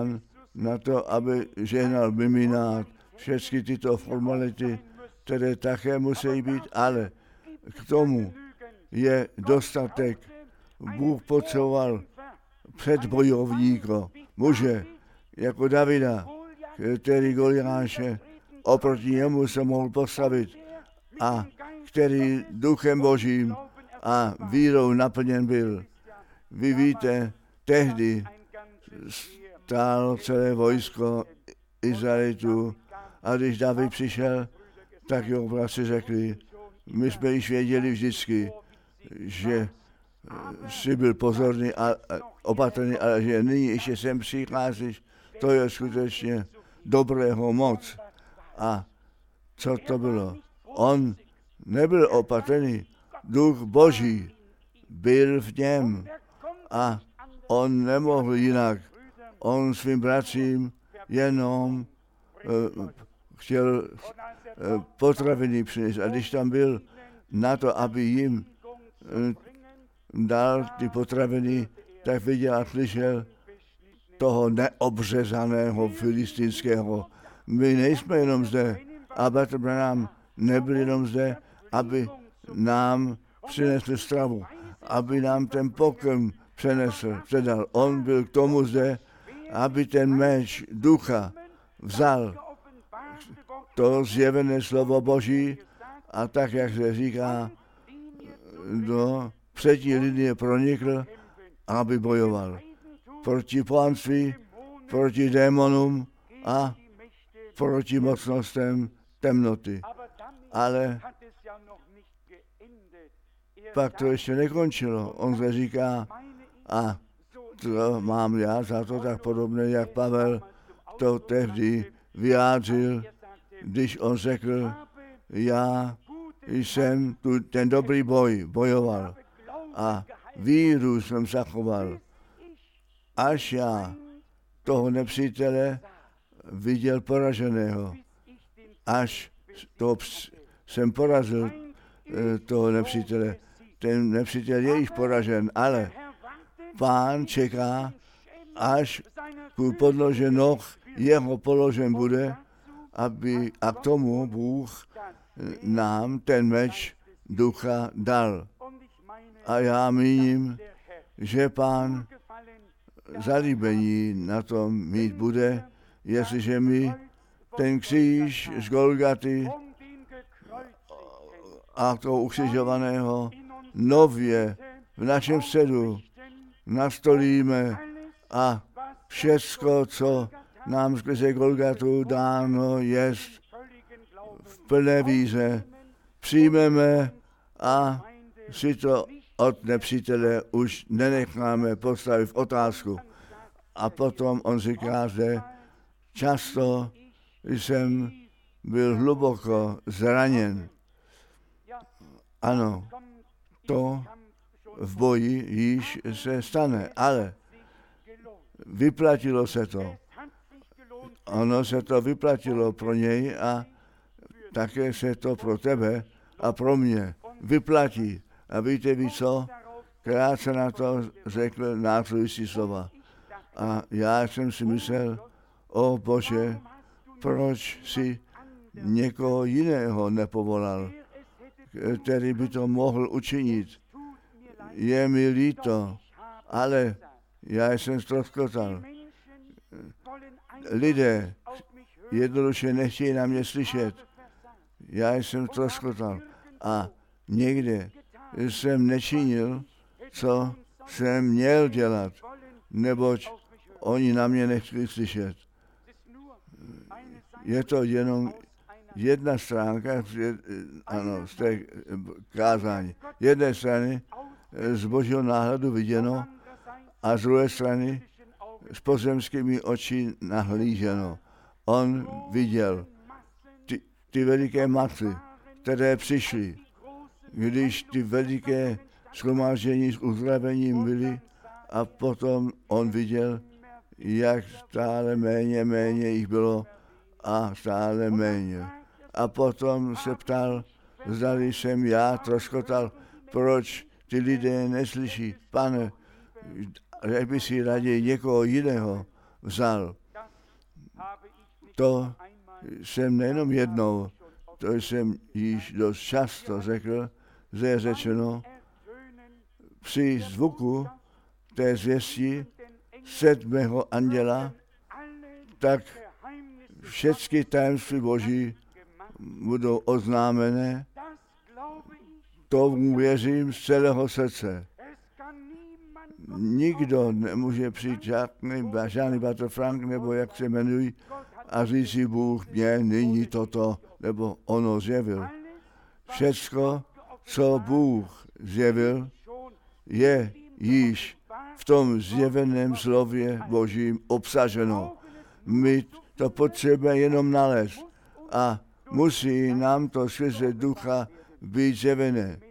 na to, aby žehnal miminát, všechny tyto formality, které také musí být, ale k tomu je dostatek. Bůh potřeboval předbojovníka, muže, jako Davida, který Goliáše oproti němu se mohl postavit a který duchem Božím a vírou naplněn byl. Vy víte, tehdy stálo celé vojsko Izraelitů a když David přišel, tak jeho bratři řekli, my jsme již věděli vždycky, že jsi byl pozorný a opatrný, ale že nyní ještě sem přicházíš, to je skutečně dobrého moc. A co to bylo? On nebyl opatrný, duch Boží byl v něm a on nemohl jinak. On svým bratřím jenom uh, chtěl uh, potraviny přinést a když tam byl na to, aby jim uh, dal ty potraviny, tak viděl a slyšel toho neobřezaného filistinského. My nejsme jenom zde, a bratr Branham nebyl jenom zde, aby nám přinesl stravu, aby nám ten pokrm přenesl, předal. On byl k tomu zde, aby ten meč ducha vzal to zjevené slovo Boží a tak, jak se říká, do třetí linie pronikl, aby bojoval proti pánství, proti démonům a proti mocnostem temnoty. Ale pak to ještě nekončilo. On se říká, a to mám já za to tak podobné, jak Pavel to tehdy vyjádřil, když on řekl, já jsem tu ten dobrý boj bojoval a víru jsem zachoval, až já toho nepřítele viděl poraženého, až to jsem porazil toho nepřítele. Ten nepřítel je již poražen, ale Pán čeká, až ku podlože noh jeho položen bude, aby a k tomu Bůh nám ten meč ducha dal. A já míním, že Pán zalíbení na tom mít bude, jestliže my ten kříž z Golgaty a toho ukřižovaného nově v našem středu nastolíme a všecko, co nám skrze Golgatu dáno jest, v plné víře přijmeme a si to od nepřítele už nenecháme postavit v otázku. A potom on říká, že často jsem byl hluboko zraněn. Ano, to v boji již se stane, ale vyplatilo se to. Ono se to vyplatilo pro něj a také se to pro tebe a pro mě vyplatí. A víte vy co? Krátce na to řekl následující slova. A já jsem si myslel, o Bože, proč si někoho jiného nepovolal, který by to mohl učinit. Je mi líto, ale já jsem ztroskotal. Lidé jednoduše nechtějí na mě slyšet. Já jsem ztroskotal a někde jsem nečinil, co jsem měl dělat, neboť oni na mě nechtěli slyšet. Je to jenom jedna stránka ano, z té kázání. Jedné strany z Božího náhledu viděno a z druhé strany s pozemskými oči nahlíženo. On viděl ty, ty veliké masy, které přišly, když ty veliké shromáždění s uzdravením byly a potom on viděl, jak stále méně, méně jich bylo a stále méně. A potom se ptal, zdali jsem já troskotal, proč ty lidé neslyší. Pane, jak by si raději někoho jiného vzal. To jsem nejenom jednou, to jsem již dost často řekl, že je řečeno, při zvuku té zvěsti sedmého anděla, tak všechny tajemství Boží budou oznámené. Tomu věřím z celého srdce. Nikdo nemůže přijít, žádný, žádný Bratr Frank, nebo jak se jmenují, a říct si Bůh mě nyní toto, nebo ono zjevil. Všecko, co Bůh zjevil, je již v tom zjeveném slově Božím obsaženo. My to potřebujeme jenom nalézt a musí nám to skrze ducha být zjevené.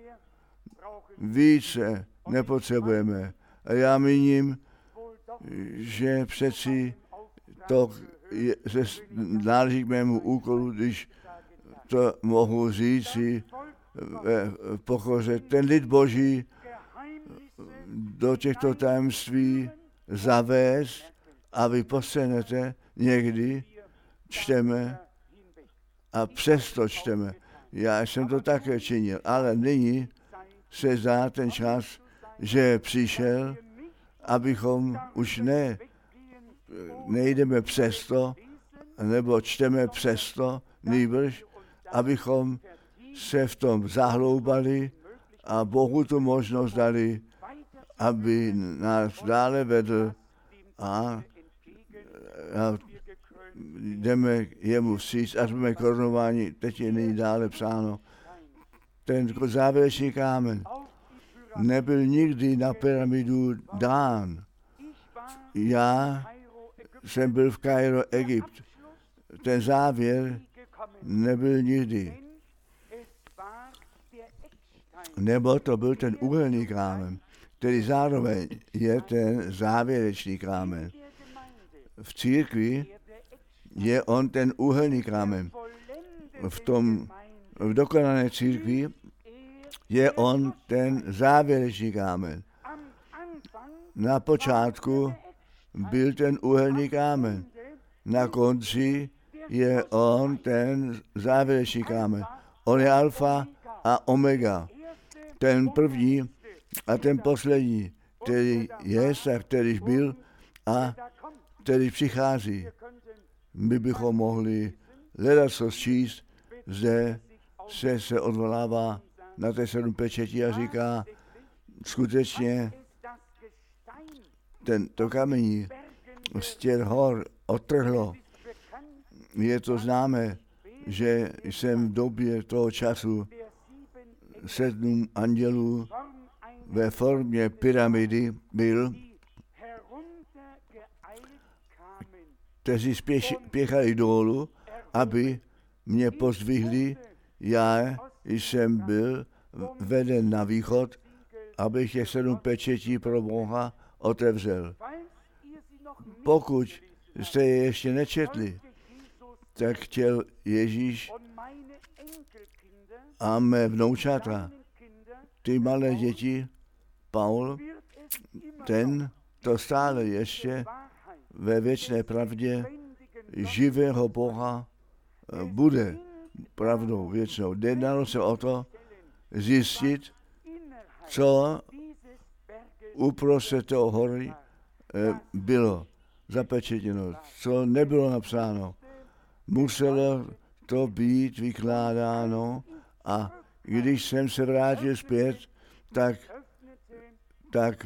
Více nepotřebujeme. A já míním, že přeci to je, se náleží k mému úkolu, když to mohu říci v pokoře. Ten lid Boží do těchto tajemství zavést a vy postřehnete, někdy čteme a přesto čteme. Já jsem to také činil, ale nyní se zdá ten čas, že přišel, abychom už ne, nejdeme přesto, nebo čteme přesto, nýbrž, abychom se v tom zahloubali a Bohu tu možnost dali, aby nás dále vedl a, a jdeme jemu vstříc, až budeme korunováni, teď je nyní dále psáno. Ten závěrečný kámen nebyl nikdy na pyramidu dán. Já jsem byl v Kairo, Egypt. Ten závěr nebyl nikdy. Nebo to byl ten úhelný kámen, který zároveň je ten závěrečný kámen. V církvi je on ten úhelný kámen. V tom v dokonané církvi je on ten závěrečný kámen. Na počátku byl ten úhelný kámen. Na konci je on ten závěrečný kámen. On je alfa a omega. Ten první a ten poslední, který je a který byl a který přichází. My bychom mohli hledat co číst, zde se, se odvolává na té sedm pečetí a říká, skutečně tento kamení z těch hor odtrhlo. Je to známé, že jsem v době toho času sedm andělů ve formě pyramidy byl, kteří spěchali dolů, aby mě pozdvihli. Já jsem byl veden na východ, abych těch sedm pečetí pro Boha otevřel. Pokud jste je ještě nečetli, tak chtěl Ježíš a mé vnoučata, ty malé děti, Paul, ten to stále ještě ve věčné pravdě živého Boha bude pravdou věčnou. Jednalo se o to zjistit, co uprostřed toho hory bylo zapečetěno, co nebylo napsáno. Muselo to být vykládáno a když jsem se vrátil zpět, tak, tak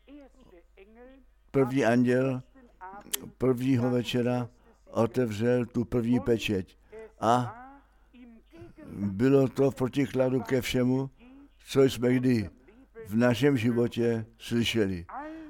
první anděl prvního večera otevřel tu první pečeť. A bylo to v protikladu ke všemu, co jsme kdy v našem životě slyšeli.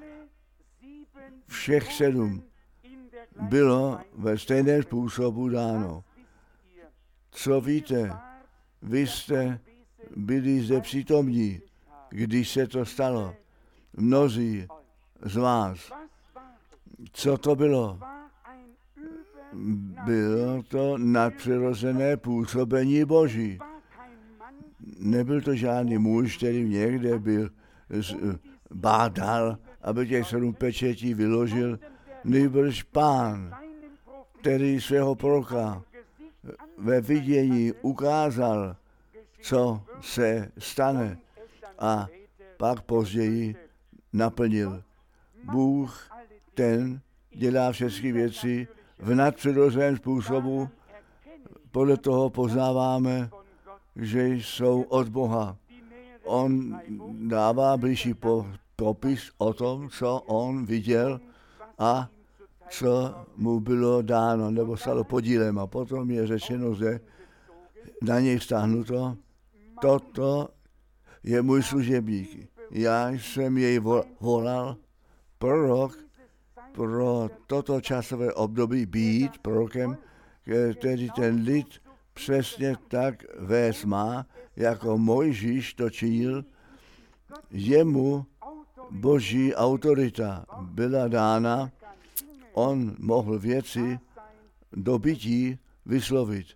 Všech sedm bylo ve stejném způsobu dáno. Co víte, vy jste byli zde přítomní, když se to stalo. Mnozí z vás. Co to bylo? Bylo to nadpřirozené působení Boží. Nebyl to žádný muž, který někde byl, bádal, aby těch sedm pečetí vyložil, nýbrž Pán, který svého proroka ve vidění ukázal, co se stane, a pak později naplnil. Bůh, ten dělá všechny věci v nadpřirozeném způsobu. Podle toho poznáváme, že jsou od Boha. On dává blížší popis o tom, co on viděl a co mu bylo dáno, nebo stalo podílem. A potom je řečeno, že na něj vztáhnuto, toto je můj služebník. Já jsem jej volal prorok pro toto časové období být prorokem, který ten lid přesně tak vést má, jako Mojžíš to činil. Jemu boží autorita byla dána, on mohl věci do bytí vyslovit.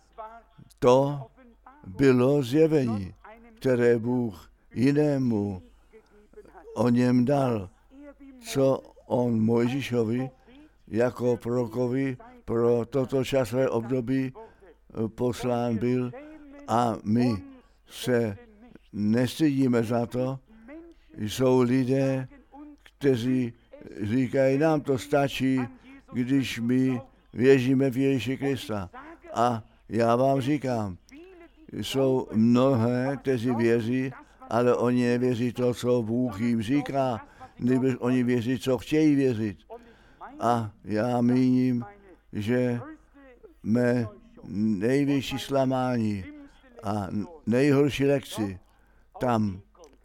To bylo zjevení, které Bůh jinému o něm dal, co on Mojžíšovi jako prorokovi pro toto časové období poslán byl, a my se nestydíme za to. Jsou lidé, kteří říkají, nám to stačí, když my věříme v Ježíše Krista. A já vám říkám, jsou mnohé, kteří věří, ale oni nevěří to, co Bůh jim říká, nebo oni věří, co chtějí věřit. A já míním, že mé největší zklamání a nejhorší lekci tam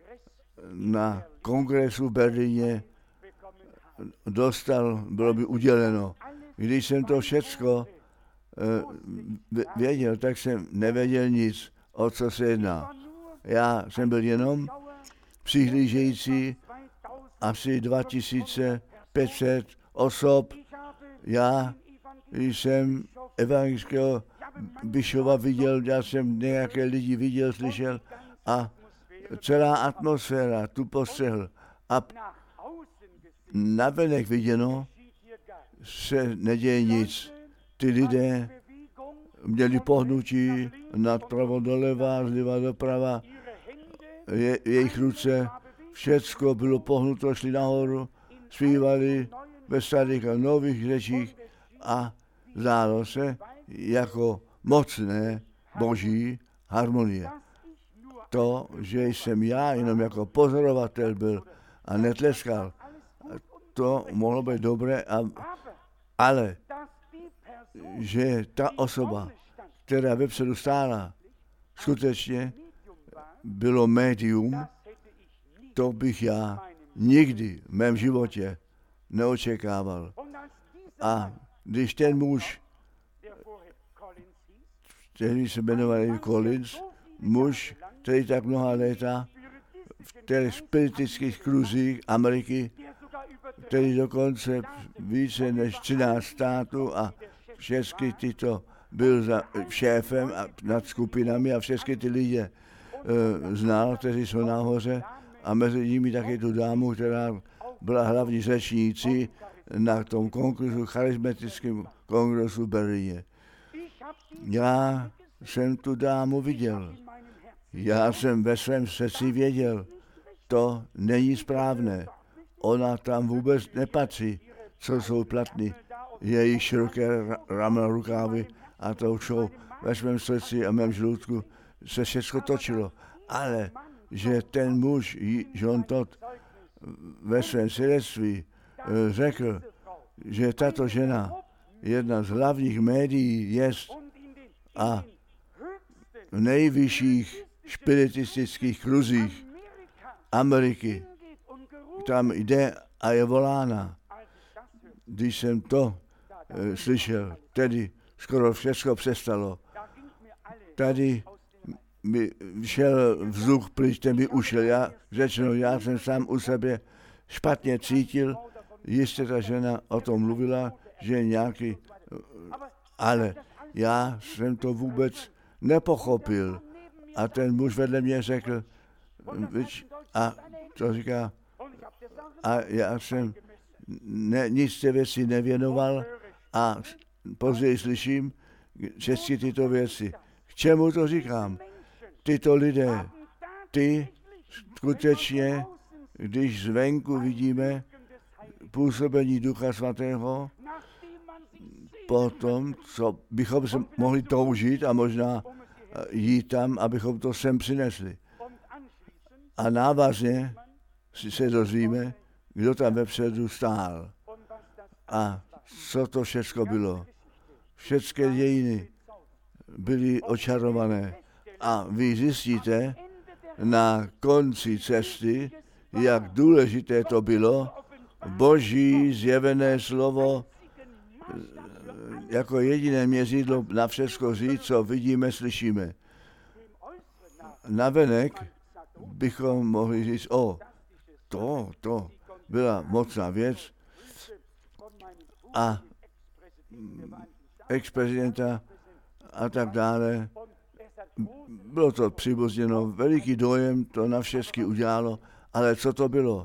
na kongresu v Berlíně dostal, bylo by uděleno. Když jsem to všecko věděl, tak jsem nevěděl nic, o co se jedná. Já jsem byl jenom přihlížející asi dva tisíce pět set osob. Já jsem evangelického bišova viděl, já jsem nějaké lidi viděl, slyšel a celá atmosféra tu postřehl. A navenek viděno se neděje nic. Ty lidé měli pohnutí napravo doleva, zliva doprava, je, jejich ruce, všecko bylo pohnuto, šli nahoru, zpívali ve starých a nových řečích a zdálo se jako mocné boží harmonie. To, že jsem já jenom jako pozorovatel byl a netleskal, to mohlo být dobré, a, ale že ta osoba, která vepředu stála, skutečně bylo médium, to bych já nikdy v mém životě neočekával. A když ten muž, který se jmenoval Collins, muž, který tak mnoha léta v těch spiritických kruzích Ameriky, který dokonce více než třináct států a všechny tyto byl za šéfem a nad skupinami a všechny ty lidi e, znal, kteří jsou nahoře, a mezi nimi taky tu dámu, která byla hlavní řečnící na tom kongresu, charismatickém kongresu v Berlíně. Já jsem tu dámu viděl. Já jsem ve svém srdci věděl, to není správné. Ona tam vůbec nepatří, co jsou platny. Její široké ramena, rukávy a to šou ve svém srdci a mém žlutku se všechno točilo. Ale že ten muž, John Todd, ve svém svědectví řekl, že tato žena, jedna z hlavních médií, jest a v nejvyšších spiritistických kruzích Ameriky tam jde a je volána. Když jsem to e, slyšel, tedy skoro všechno přestalo. Tady mi šel vzduch pryč, ten mi ušel. Já, řečeno, já jsem sám u sebe špatně cítil, jistě ta žena o tom mluvila, že nějaký, ale já jsem to vůbec nepochopil. A ten muž vedle mě řekl, a to říká, a já jsem ne, nic té věci nevěnoval a později slyším česky tyto věci. K čemu to říkám? Tyto lidé, ty skutečně, když zvenku vidíme působení Ducha Svatého, potom, co bychom se mohli toužit a možná jít tam, abychom to sem přinesli. A návazně si se dozvíme, kdo tam vepředu stál a co to všechno bylo. Všechny dějiny byly očarované a vy zjistíte na konci cesty, jak důležité to bylo, Boží zjevené slovo jako jediné měřidlo na všechno říct, co vidíme, slyšíme. Navenek bychom mohli říct, o, to, to byla mocná věc a ex-prezidenta a tak dále. Bylo to přibuzděno, veliký dojem to na všechny udělalo, ale co to bylo?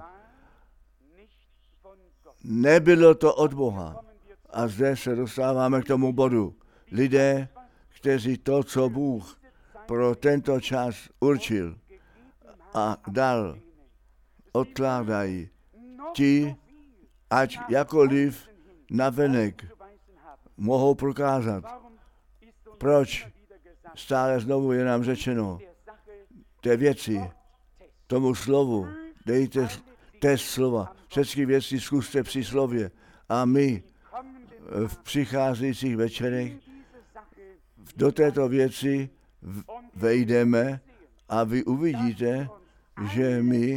Nebylo to od Boha. A zde se dostáváme k tomu bodu. Lidé, kteří to, co Bůh pro tento čas určil a dal, odkládají. Ti, ať jakoliv navenek mohou prokázat. Proč? Stále znovu je nám řečeno, té věci, tomu slovu, dejte test slova. Všechny věci zkuste při slově. A my v přicházejících večerech do této věci vejdeme a vy uvidíte, že my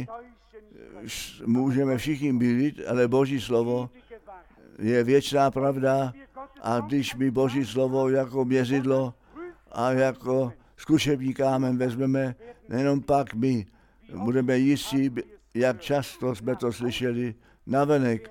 můžeme všichni být, ale Boží slovo je věčná pravda a když my Boží slovo jako měřidlo a jako zkušební kámen vezmeme, nejenom pak my budeme jistí, jak často jsme to slyšeli, navenek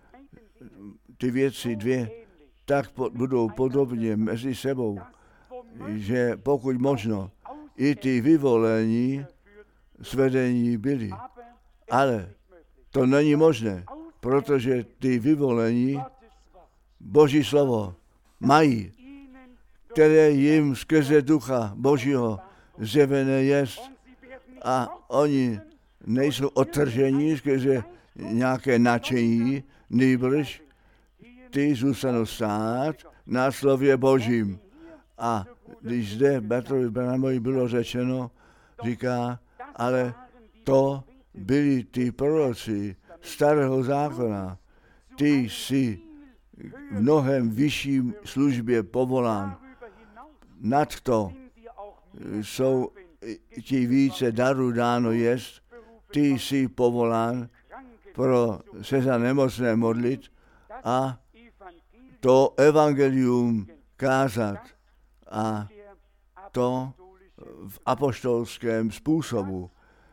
ty věci dvě tak budou podobně mezi sebou, že pokud možno i ty vyvolení svedení byli. Ale to není možné, protože ty vyvolení Boží slovo mají, které jim skrze Ducha Božího zjevené jest a oni nejsou odtržení skrze nějaké nadšení, nýbrž ty zůstanou stát na slově Božím. A když zde Bertovi Branhamovi bylo řečeno, říká, ale to byli ty proroci starého zákona. Ty jsi v mnohem vyšším službě povolán. Nad to jsou ti více darů dáno jest. Ty jsi povolán pro se za nemocné modlit a to evangelium kázat a to v apoštolském způsobu.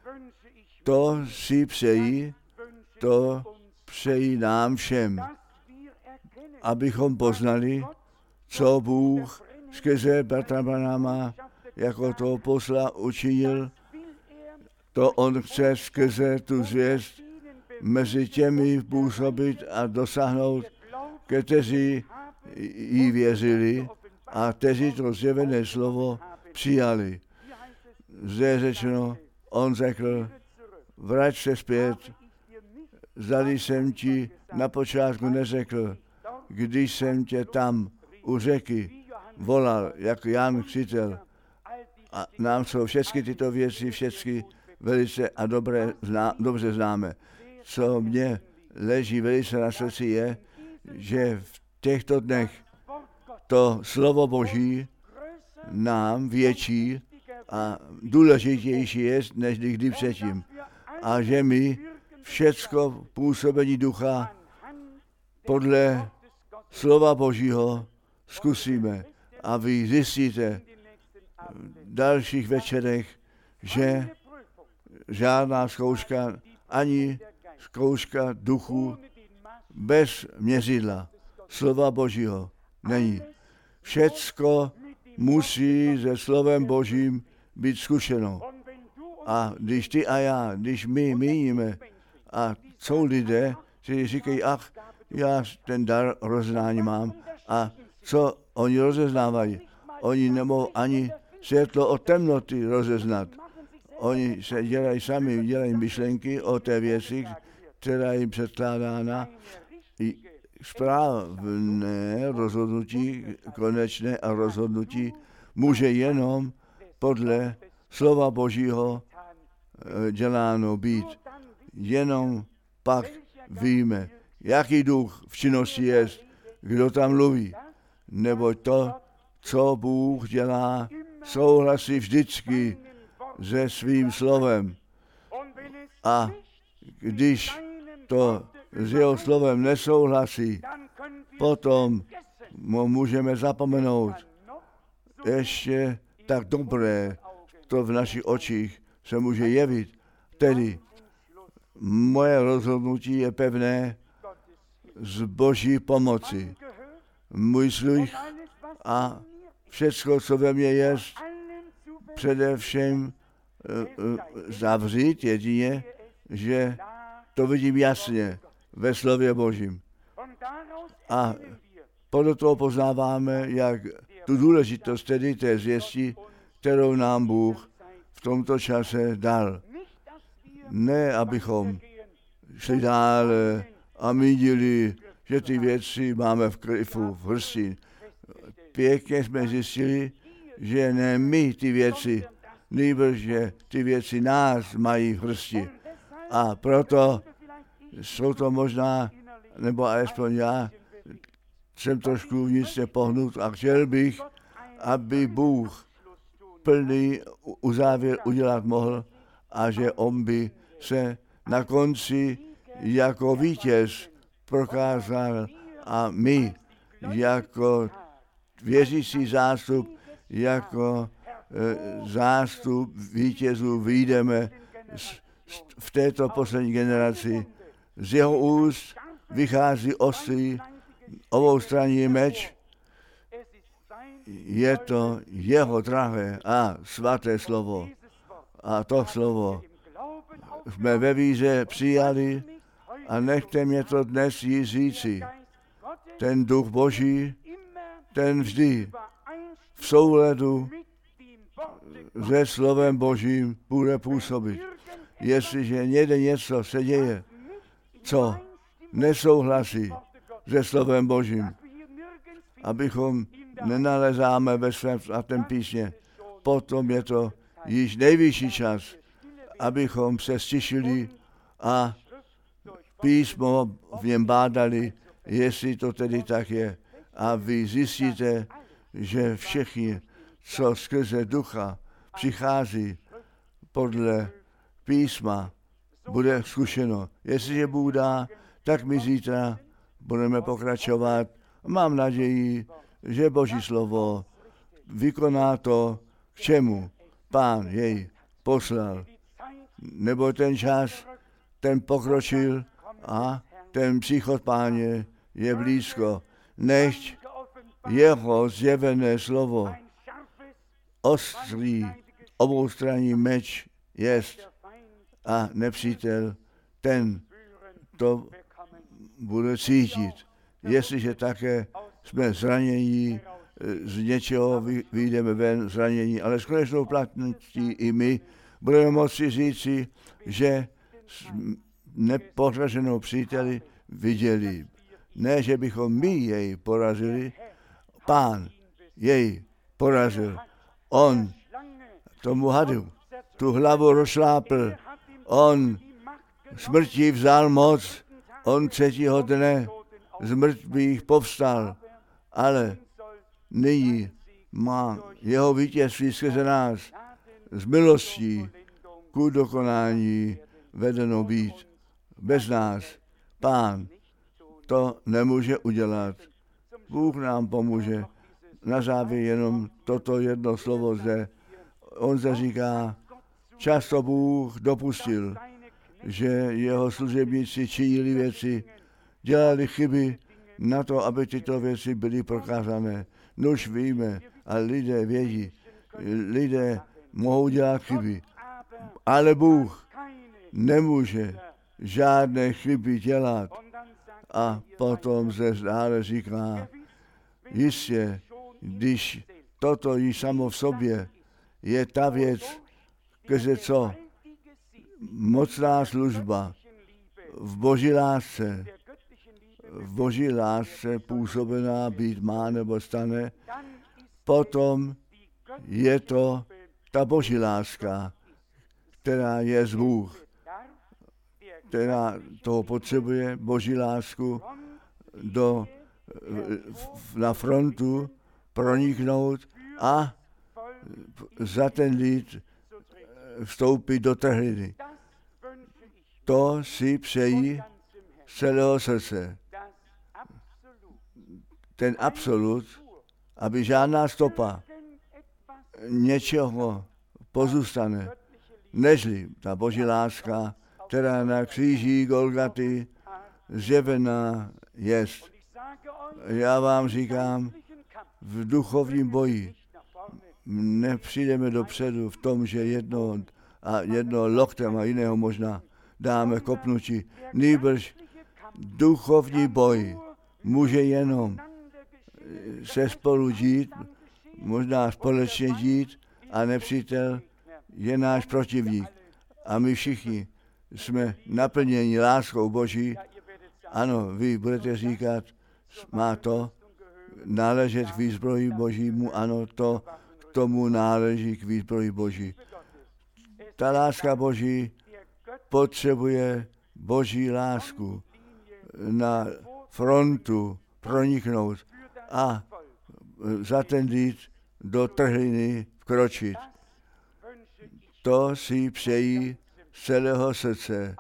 To si přeji, to přeji nám všem, abychom poznali, co Bůh skrze Bertra Branhama jako toho posla učinil. To on chce skrze tu zvěst mezi těmi působit a dosáhnout, kteří jí věřili a kteří to zjevené slovo přijali. Zde je řečeno, on řekl, vrať se zpět, zdali jsem ti na počátku neřekl, když jsem tě tam u řeky volal, jako Jan Křtitel. A nám jsou všechny tyto věci, všechny velice a dobré, zná, dobře známe. Co mě leží velice na srdci je, že v těchto dnech to slovo Boží nám větší a důležitější je, než kdy předtím. A že my všecko působení ducha podle slova Božího zkusíme. A vy zjistíte v dalších večerech, že žádná zkouška, ani zkouška duchu bez měřidla slova Božího není. Všecko musí se slovem Božím být zkušeno. A když ty a já, když my míníme, a jsou lidé, kteří říkají, ach, já ten dar roznání mám a co oni rozeznávají. Oni nemohou ani světlo od temnoty rozeznat. Oni se dělají sami, dělají myšlenky o té věci, která jim předkládána. Správné rozhodnutí, konečné a rozhodnutí může jenom podle slova Božího děláno být. Jenom pak víme, jaký duch v činnosti je, kdo tam mluví. Nebo to, co Bůh dělá, souhlasí vždycky se svým slovem. A když to s jeho slovem nesouhlasí, potom mu můžeme zapomenout. Ještě tak dobré to v našich očích se může jevit. Tedy moje rozhodnutí je pevné z Boží pomoci. Můj sluch a všecko, co ve mně je, především zavřít jedině, že to vidím jasně ve slově Božím. A podle toho poznáváme, jak tu důležitost tedy té zvěsti, kterou nám Bůh v tomto čase dal. Ne, abychom šli dále a viděli, že ty věci máme v kryfu, v hrsti. Pěkně jsme zjistili, že ne my ty věci, nýbrž, že ty věci nás mají v hrsti. A proto jsou to možná, nebo alespoň já, jsem trošku vnitřně pohnut a chtěl bych, aby Bůh plný uzávěr udělat mohl a že on by se na konci jako vítěz prokázal a my jako věřící zástup, jako e, zástup vítězů vyjdeme v této poslední generaci. Z jeho úst vychází ostrý oboustranný meč. Je to jeho drahé a svaté slovo. A to slovo jsme ve víře přijali a nechte mě to dnes jí říci. Ten duch Boží, ten vždy v souladu se slovem Božím bude působit. Jestliže někde něco se děje, co nesouhlasí se slovem Božím, abychom nenalezáme ve svém svatém písmě, potom je to již nejvyšší čas, abychom se stišili a písmo v něm bádali, jestli to tedy tak je. A vy zjistíte, že všichni, co skrze ducha přichází podle písma, bude zkušeno. Jestliže Bůh dá, tak my zítra budeme pokračovat. Mám naději, že Boží slovo vykoná to, k čemu Pán jej poslal. Nebo ten čas, ten pokročil a ten příchod Páně je blízko. Nechť jeho zjevené slovo ostrý oboustranný meč jest a nepřítel ten to bude cítit. Jestliže také jsme zranění, z něčeho vyjdeme ven zranění, ale s konečnou platností i my budeme moci říci, že neporaženou příteli viděli. Ne, že bychom my jej porazili, Pán jej porazil. On tomu hadu tu hlavu rozšlápl, on smrti vzal moc, on třetího dne z mrtvých povstal, ale nyní má jeho vítězství skrze nás z milostí ku dokonání vedeno být. Bez nás Pán to nemůže udělat. Bůh nám pomůže. Na závěr jenom toto jedno slovo zde. On se říká, často Bůh dopustil, že jeho služebníci činili věci, dělali chyby na to, aby tyto věci byly prokázané. Nuž víme a lidé vědí, lidé mohou dělat chyby, ale Bůh nemůže žádné chyby dělat. A potom se dále říká, Jistě, když toto již samo v sobě je ta věc, keže co? Mocná služba v Boží lásce, v Boží lásce působená být má nebo stane, potom je to ta Boží láska, která je z Bůh, která toho potřebuje, Boží lásku, do, na frontu proniknout a za ten lid vstoupit do trhliny. To si přejí z celého srdce. Ten absolut, aby žádná stopa něčeho pozůstane, nežli ta Boží láska, která na kříži Golgaty zjevená jest. Já vám říkám, v duchovním boji nepřijdeme dopředu v tom, že jedno, a jedno loktem a jiného možná dáme kopnutí. Nýbrž duchovní boj může jenom se spolu dít, možná společně dít, a nepřítel je náš protivník. A my všichni jsme naplněni láskou Boží. Ano, vy budete říkat, má to náležet k výzbroji Božímu, ano, to k tomu náleží k výzbroji Boží. Ta láska Boží potřebuje Boží lásku na frontu proniknout a za ten lid do trhliny vkročit. To si přejí z celého srdce.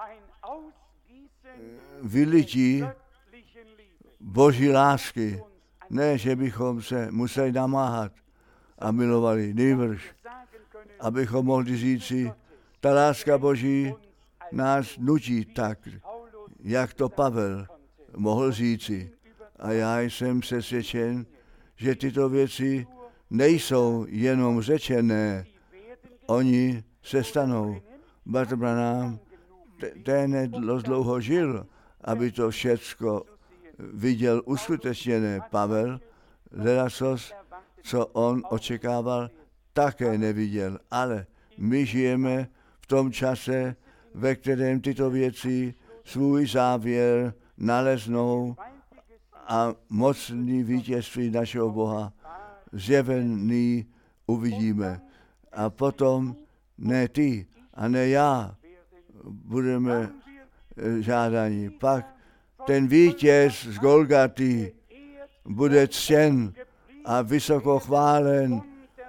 Vylití Boží lásky. Ne, že bychom se museli namáhat a milovali, nýbrž, abychom mohli říci, ta láska Boží nás nutí tak, jak to Pavel mohl říci. A já jsem přesvědčen, že tyto věci nejsou jenom řečené, oni se stanou. Bratr Branham, ten dlouho žil, aby to všecko viděl uskutečněné. Pavel, ledacos, co on očekával, také neviděl. Ale my žijeme v tom čase, ve kterém tyto věci svůj závěr naleznou a mocný vítězství našeho Boha zjevený uvidíme. A potom ne ty a ne já budeme žádáni. Pak ten vítěz z Golgaty bude ctěn a vysoko chválen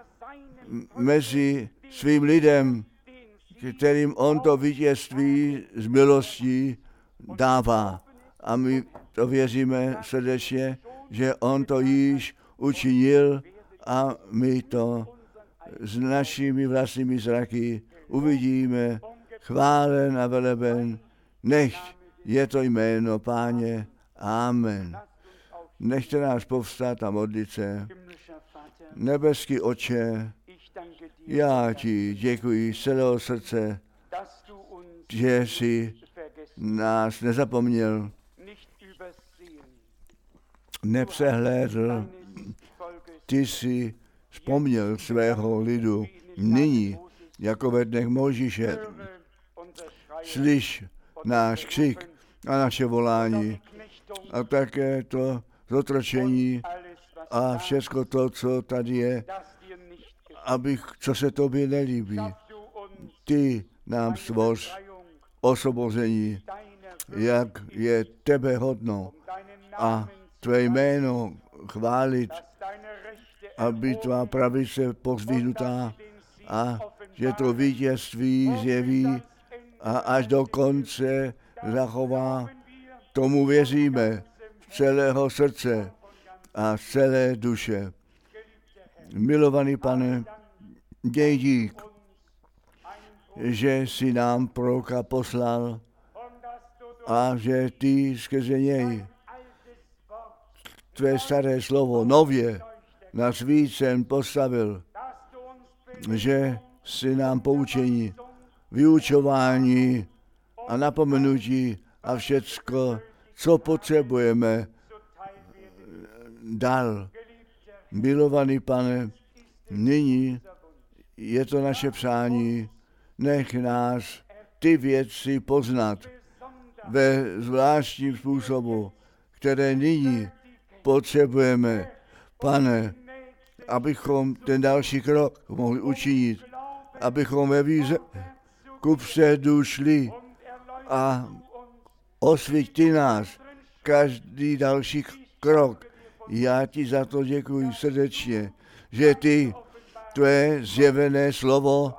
mezi svým lidem, kterým on to vítězství z milostí dává. A my to věříme srdečně, že on to již učinil a my to s našimi vlastními zraky uvidíme. Chválen a veleben, nechť je to jméno Páně. Amen. Nechte nás povstat a modlit se. Nebeský Otče, já ti děkuji z celého srdce, že jsi nás nezapomněl, nepřehlédl. Ty jsi vzpomněl svého lidu nyní, jako ve dnech Mojžíše. Slyš náš křik a naše volání a také to zotročení a všechno to, co tady je, abych, co se tobě nelíbí. Ty nám stvoř osvobození, jak je tebe hodno, a tvé jméno chválit, aby tvá pravice povzdvihnutá a že to vítězství zjeví a až do konce zachová. Tomu věříme z celého srdce a z celé duše. Milovaný Pane, děj dík, že jsi nám proroka poslal a že ty skrze něj tvé staré slovo nově nás vícem postavil, že jsi nám poučení, vyučování a napomenutí a všecko, co potřebujeme, dal. Milovaný Pane, nyní je to naše přání, nech nás ty věci poznat ve zvláštním způsobu, které nyní potřebujeme, Pane, abychom ten další krok mohli učinit, abychom ve víře kupředu šli a osvíť ty nás každý další krok. Já ti za to děkuji srdečně, že ty tvé zjevené slovo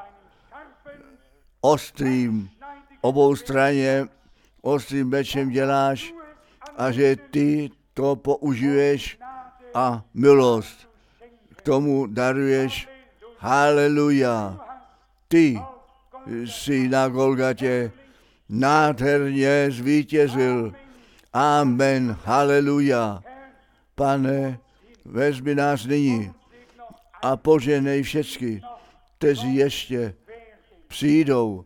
ostrým obou straně, ostrým mečem děláš a že ty to použiješ a milost k tomu daruješ. Haleluja. Ty jsi na Golgatě nádherně zvítězil. Amen. Haleluja. Pane, vezmi nás nyní a poženej všecky, kteří ještě přijdou.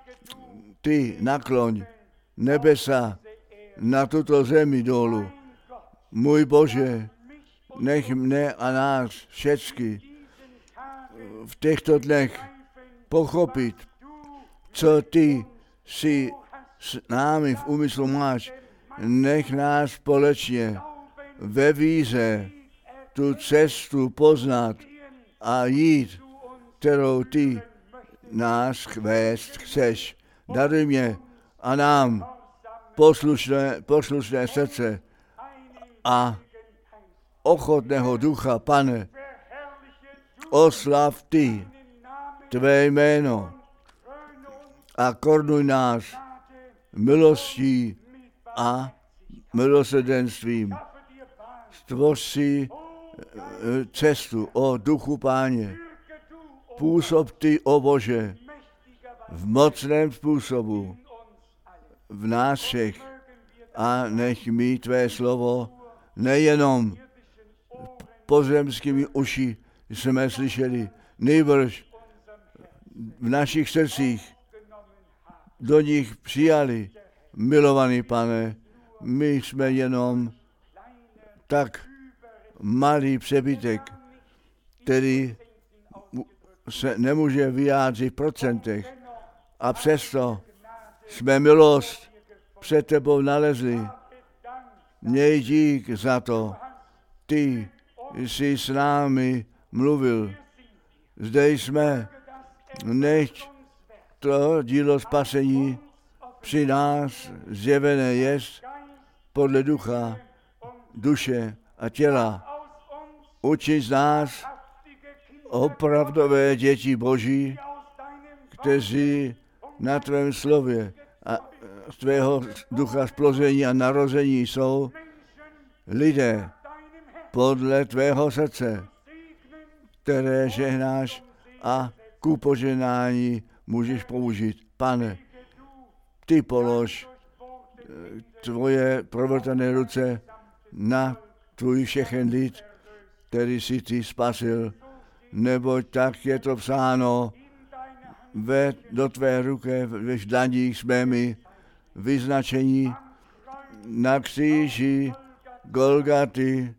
Ty nakloň nebesa na tuto zemi dolů. Můj Bože, nech mne a nás všecky v těchto dnech pochopit, co ty si s námi v úmyslu máš. Nech nás společně ve víře tu cestu poznat a jít, kterou ty nás vést chceš. Daruj mě a nám poslušné, poslušné srdce a ochotného ducha, Pane. Oslav ty tvé jméno a korunuj nás milostí a milosrdenstvím. Stvoř si cestu, o duchu Páně. Působ ty, o Bože, v mocném způsobu v nás všech a nech mi tvé slovo nejenom pozemskými uši jsme slyšeli, nejbrž v našich srdcích do nich přijali. Milovaný Pane, my jsme jenom tak malý přebytek, který se nemůže vyjádřit v procentech. A přesto jsme milost před tebou nalezli. Měj dík za to. Ty jsi s námi mluvil. Zde jsme, nechť to dílo spasení při nás zjevené jest podle ducha, duše a těla. Uči z nás opravdové děti Boží, kteří na tvém slově a z tvého ducha splození a narození jsou lidé podle tvého srdce, které žehnáš a ku poženání můžeš použít. Pane, ty polož tvoje provrtané ruce na tvůj všechen lid, který si ty spasil, neboť tak je to psáno, ve do tvé ruky, ve dlaních jsme mi vyznačení na kříži Golgaty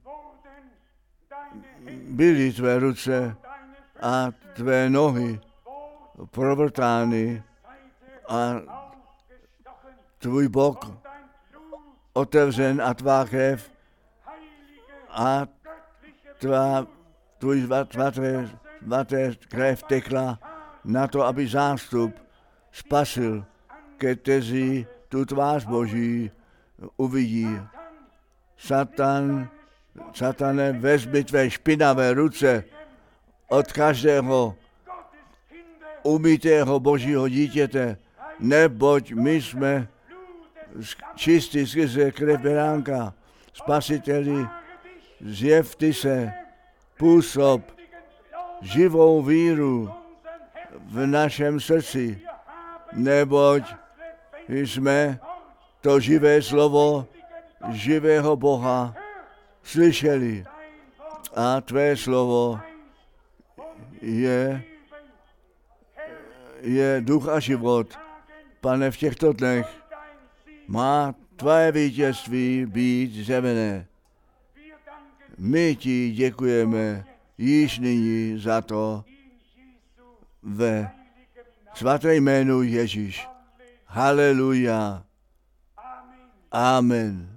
byly tvé ruce a tvé nohy provrtány a tvůj bok otevřen a tvá krev a tvá, tvůj svaté, svaté krev tekla na to, aby zástup spasil, kteří tu tvář Boží uvidí. Satan, satane, vezmi tvé špinavé ruce od každého umytého Božího dítěte, neboť my jsme čistí skrze krev beránka. Spasiteli, zjev ty se, působ živou víru v našem srdci, neboť jsme to živé slovo živého Boha slyšeli a tvé slovo je, je duch a život. Pane, v těchto dnech má tvé vítězství být zjevené. My ti děkujeme již nyní za to ve svaté jménu Ježíš. Haleluja. Amen.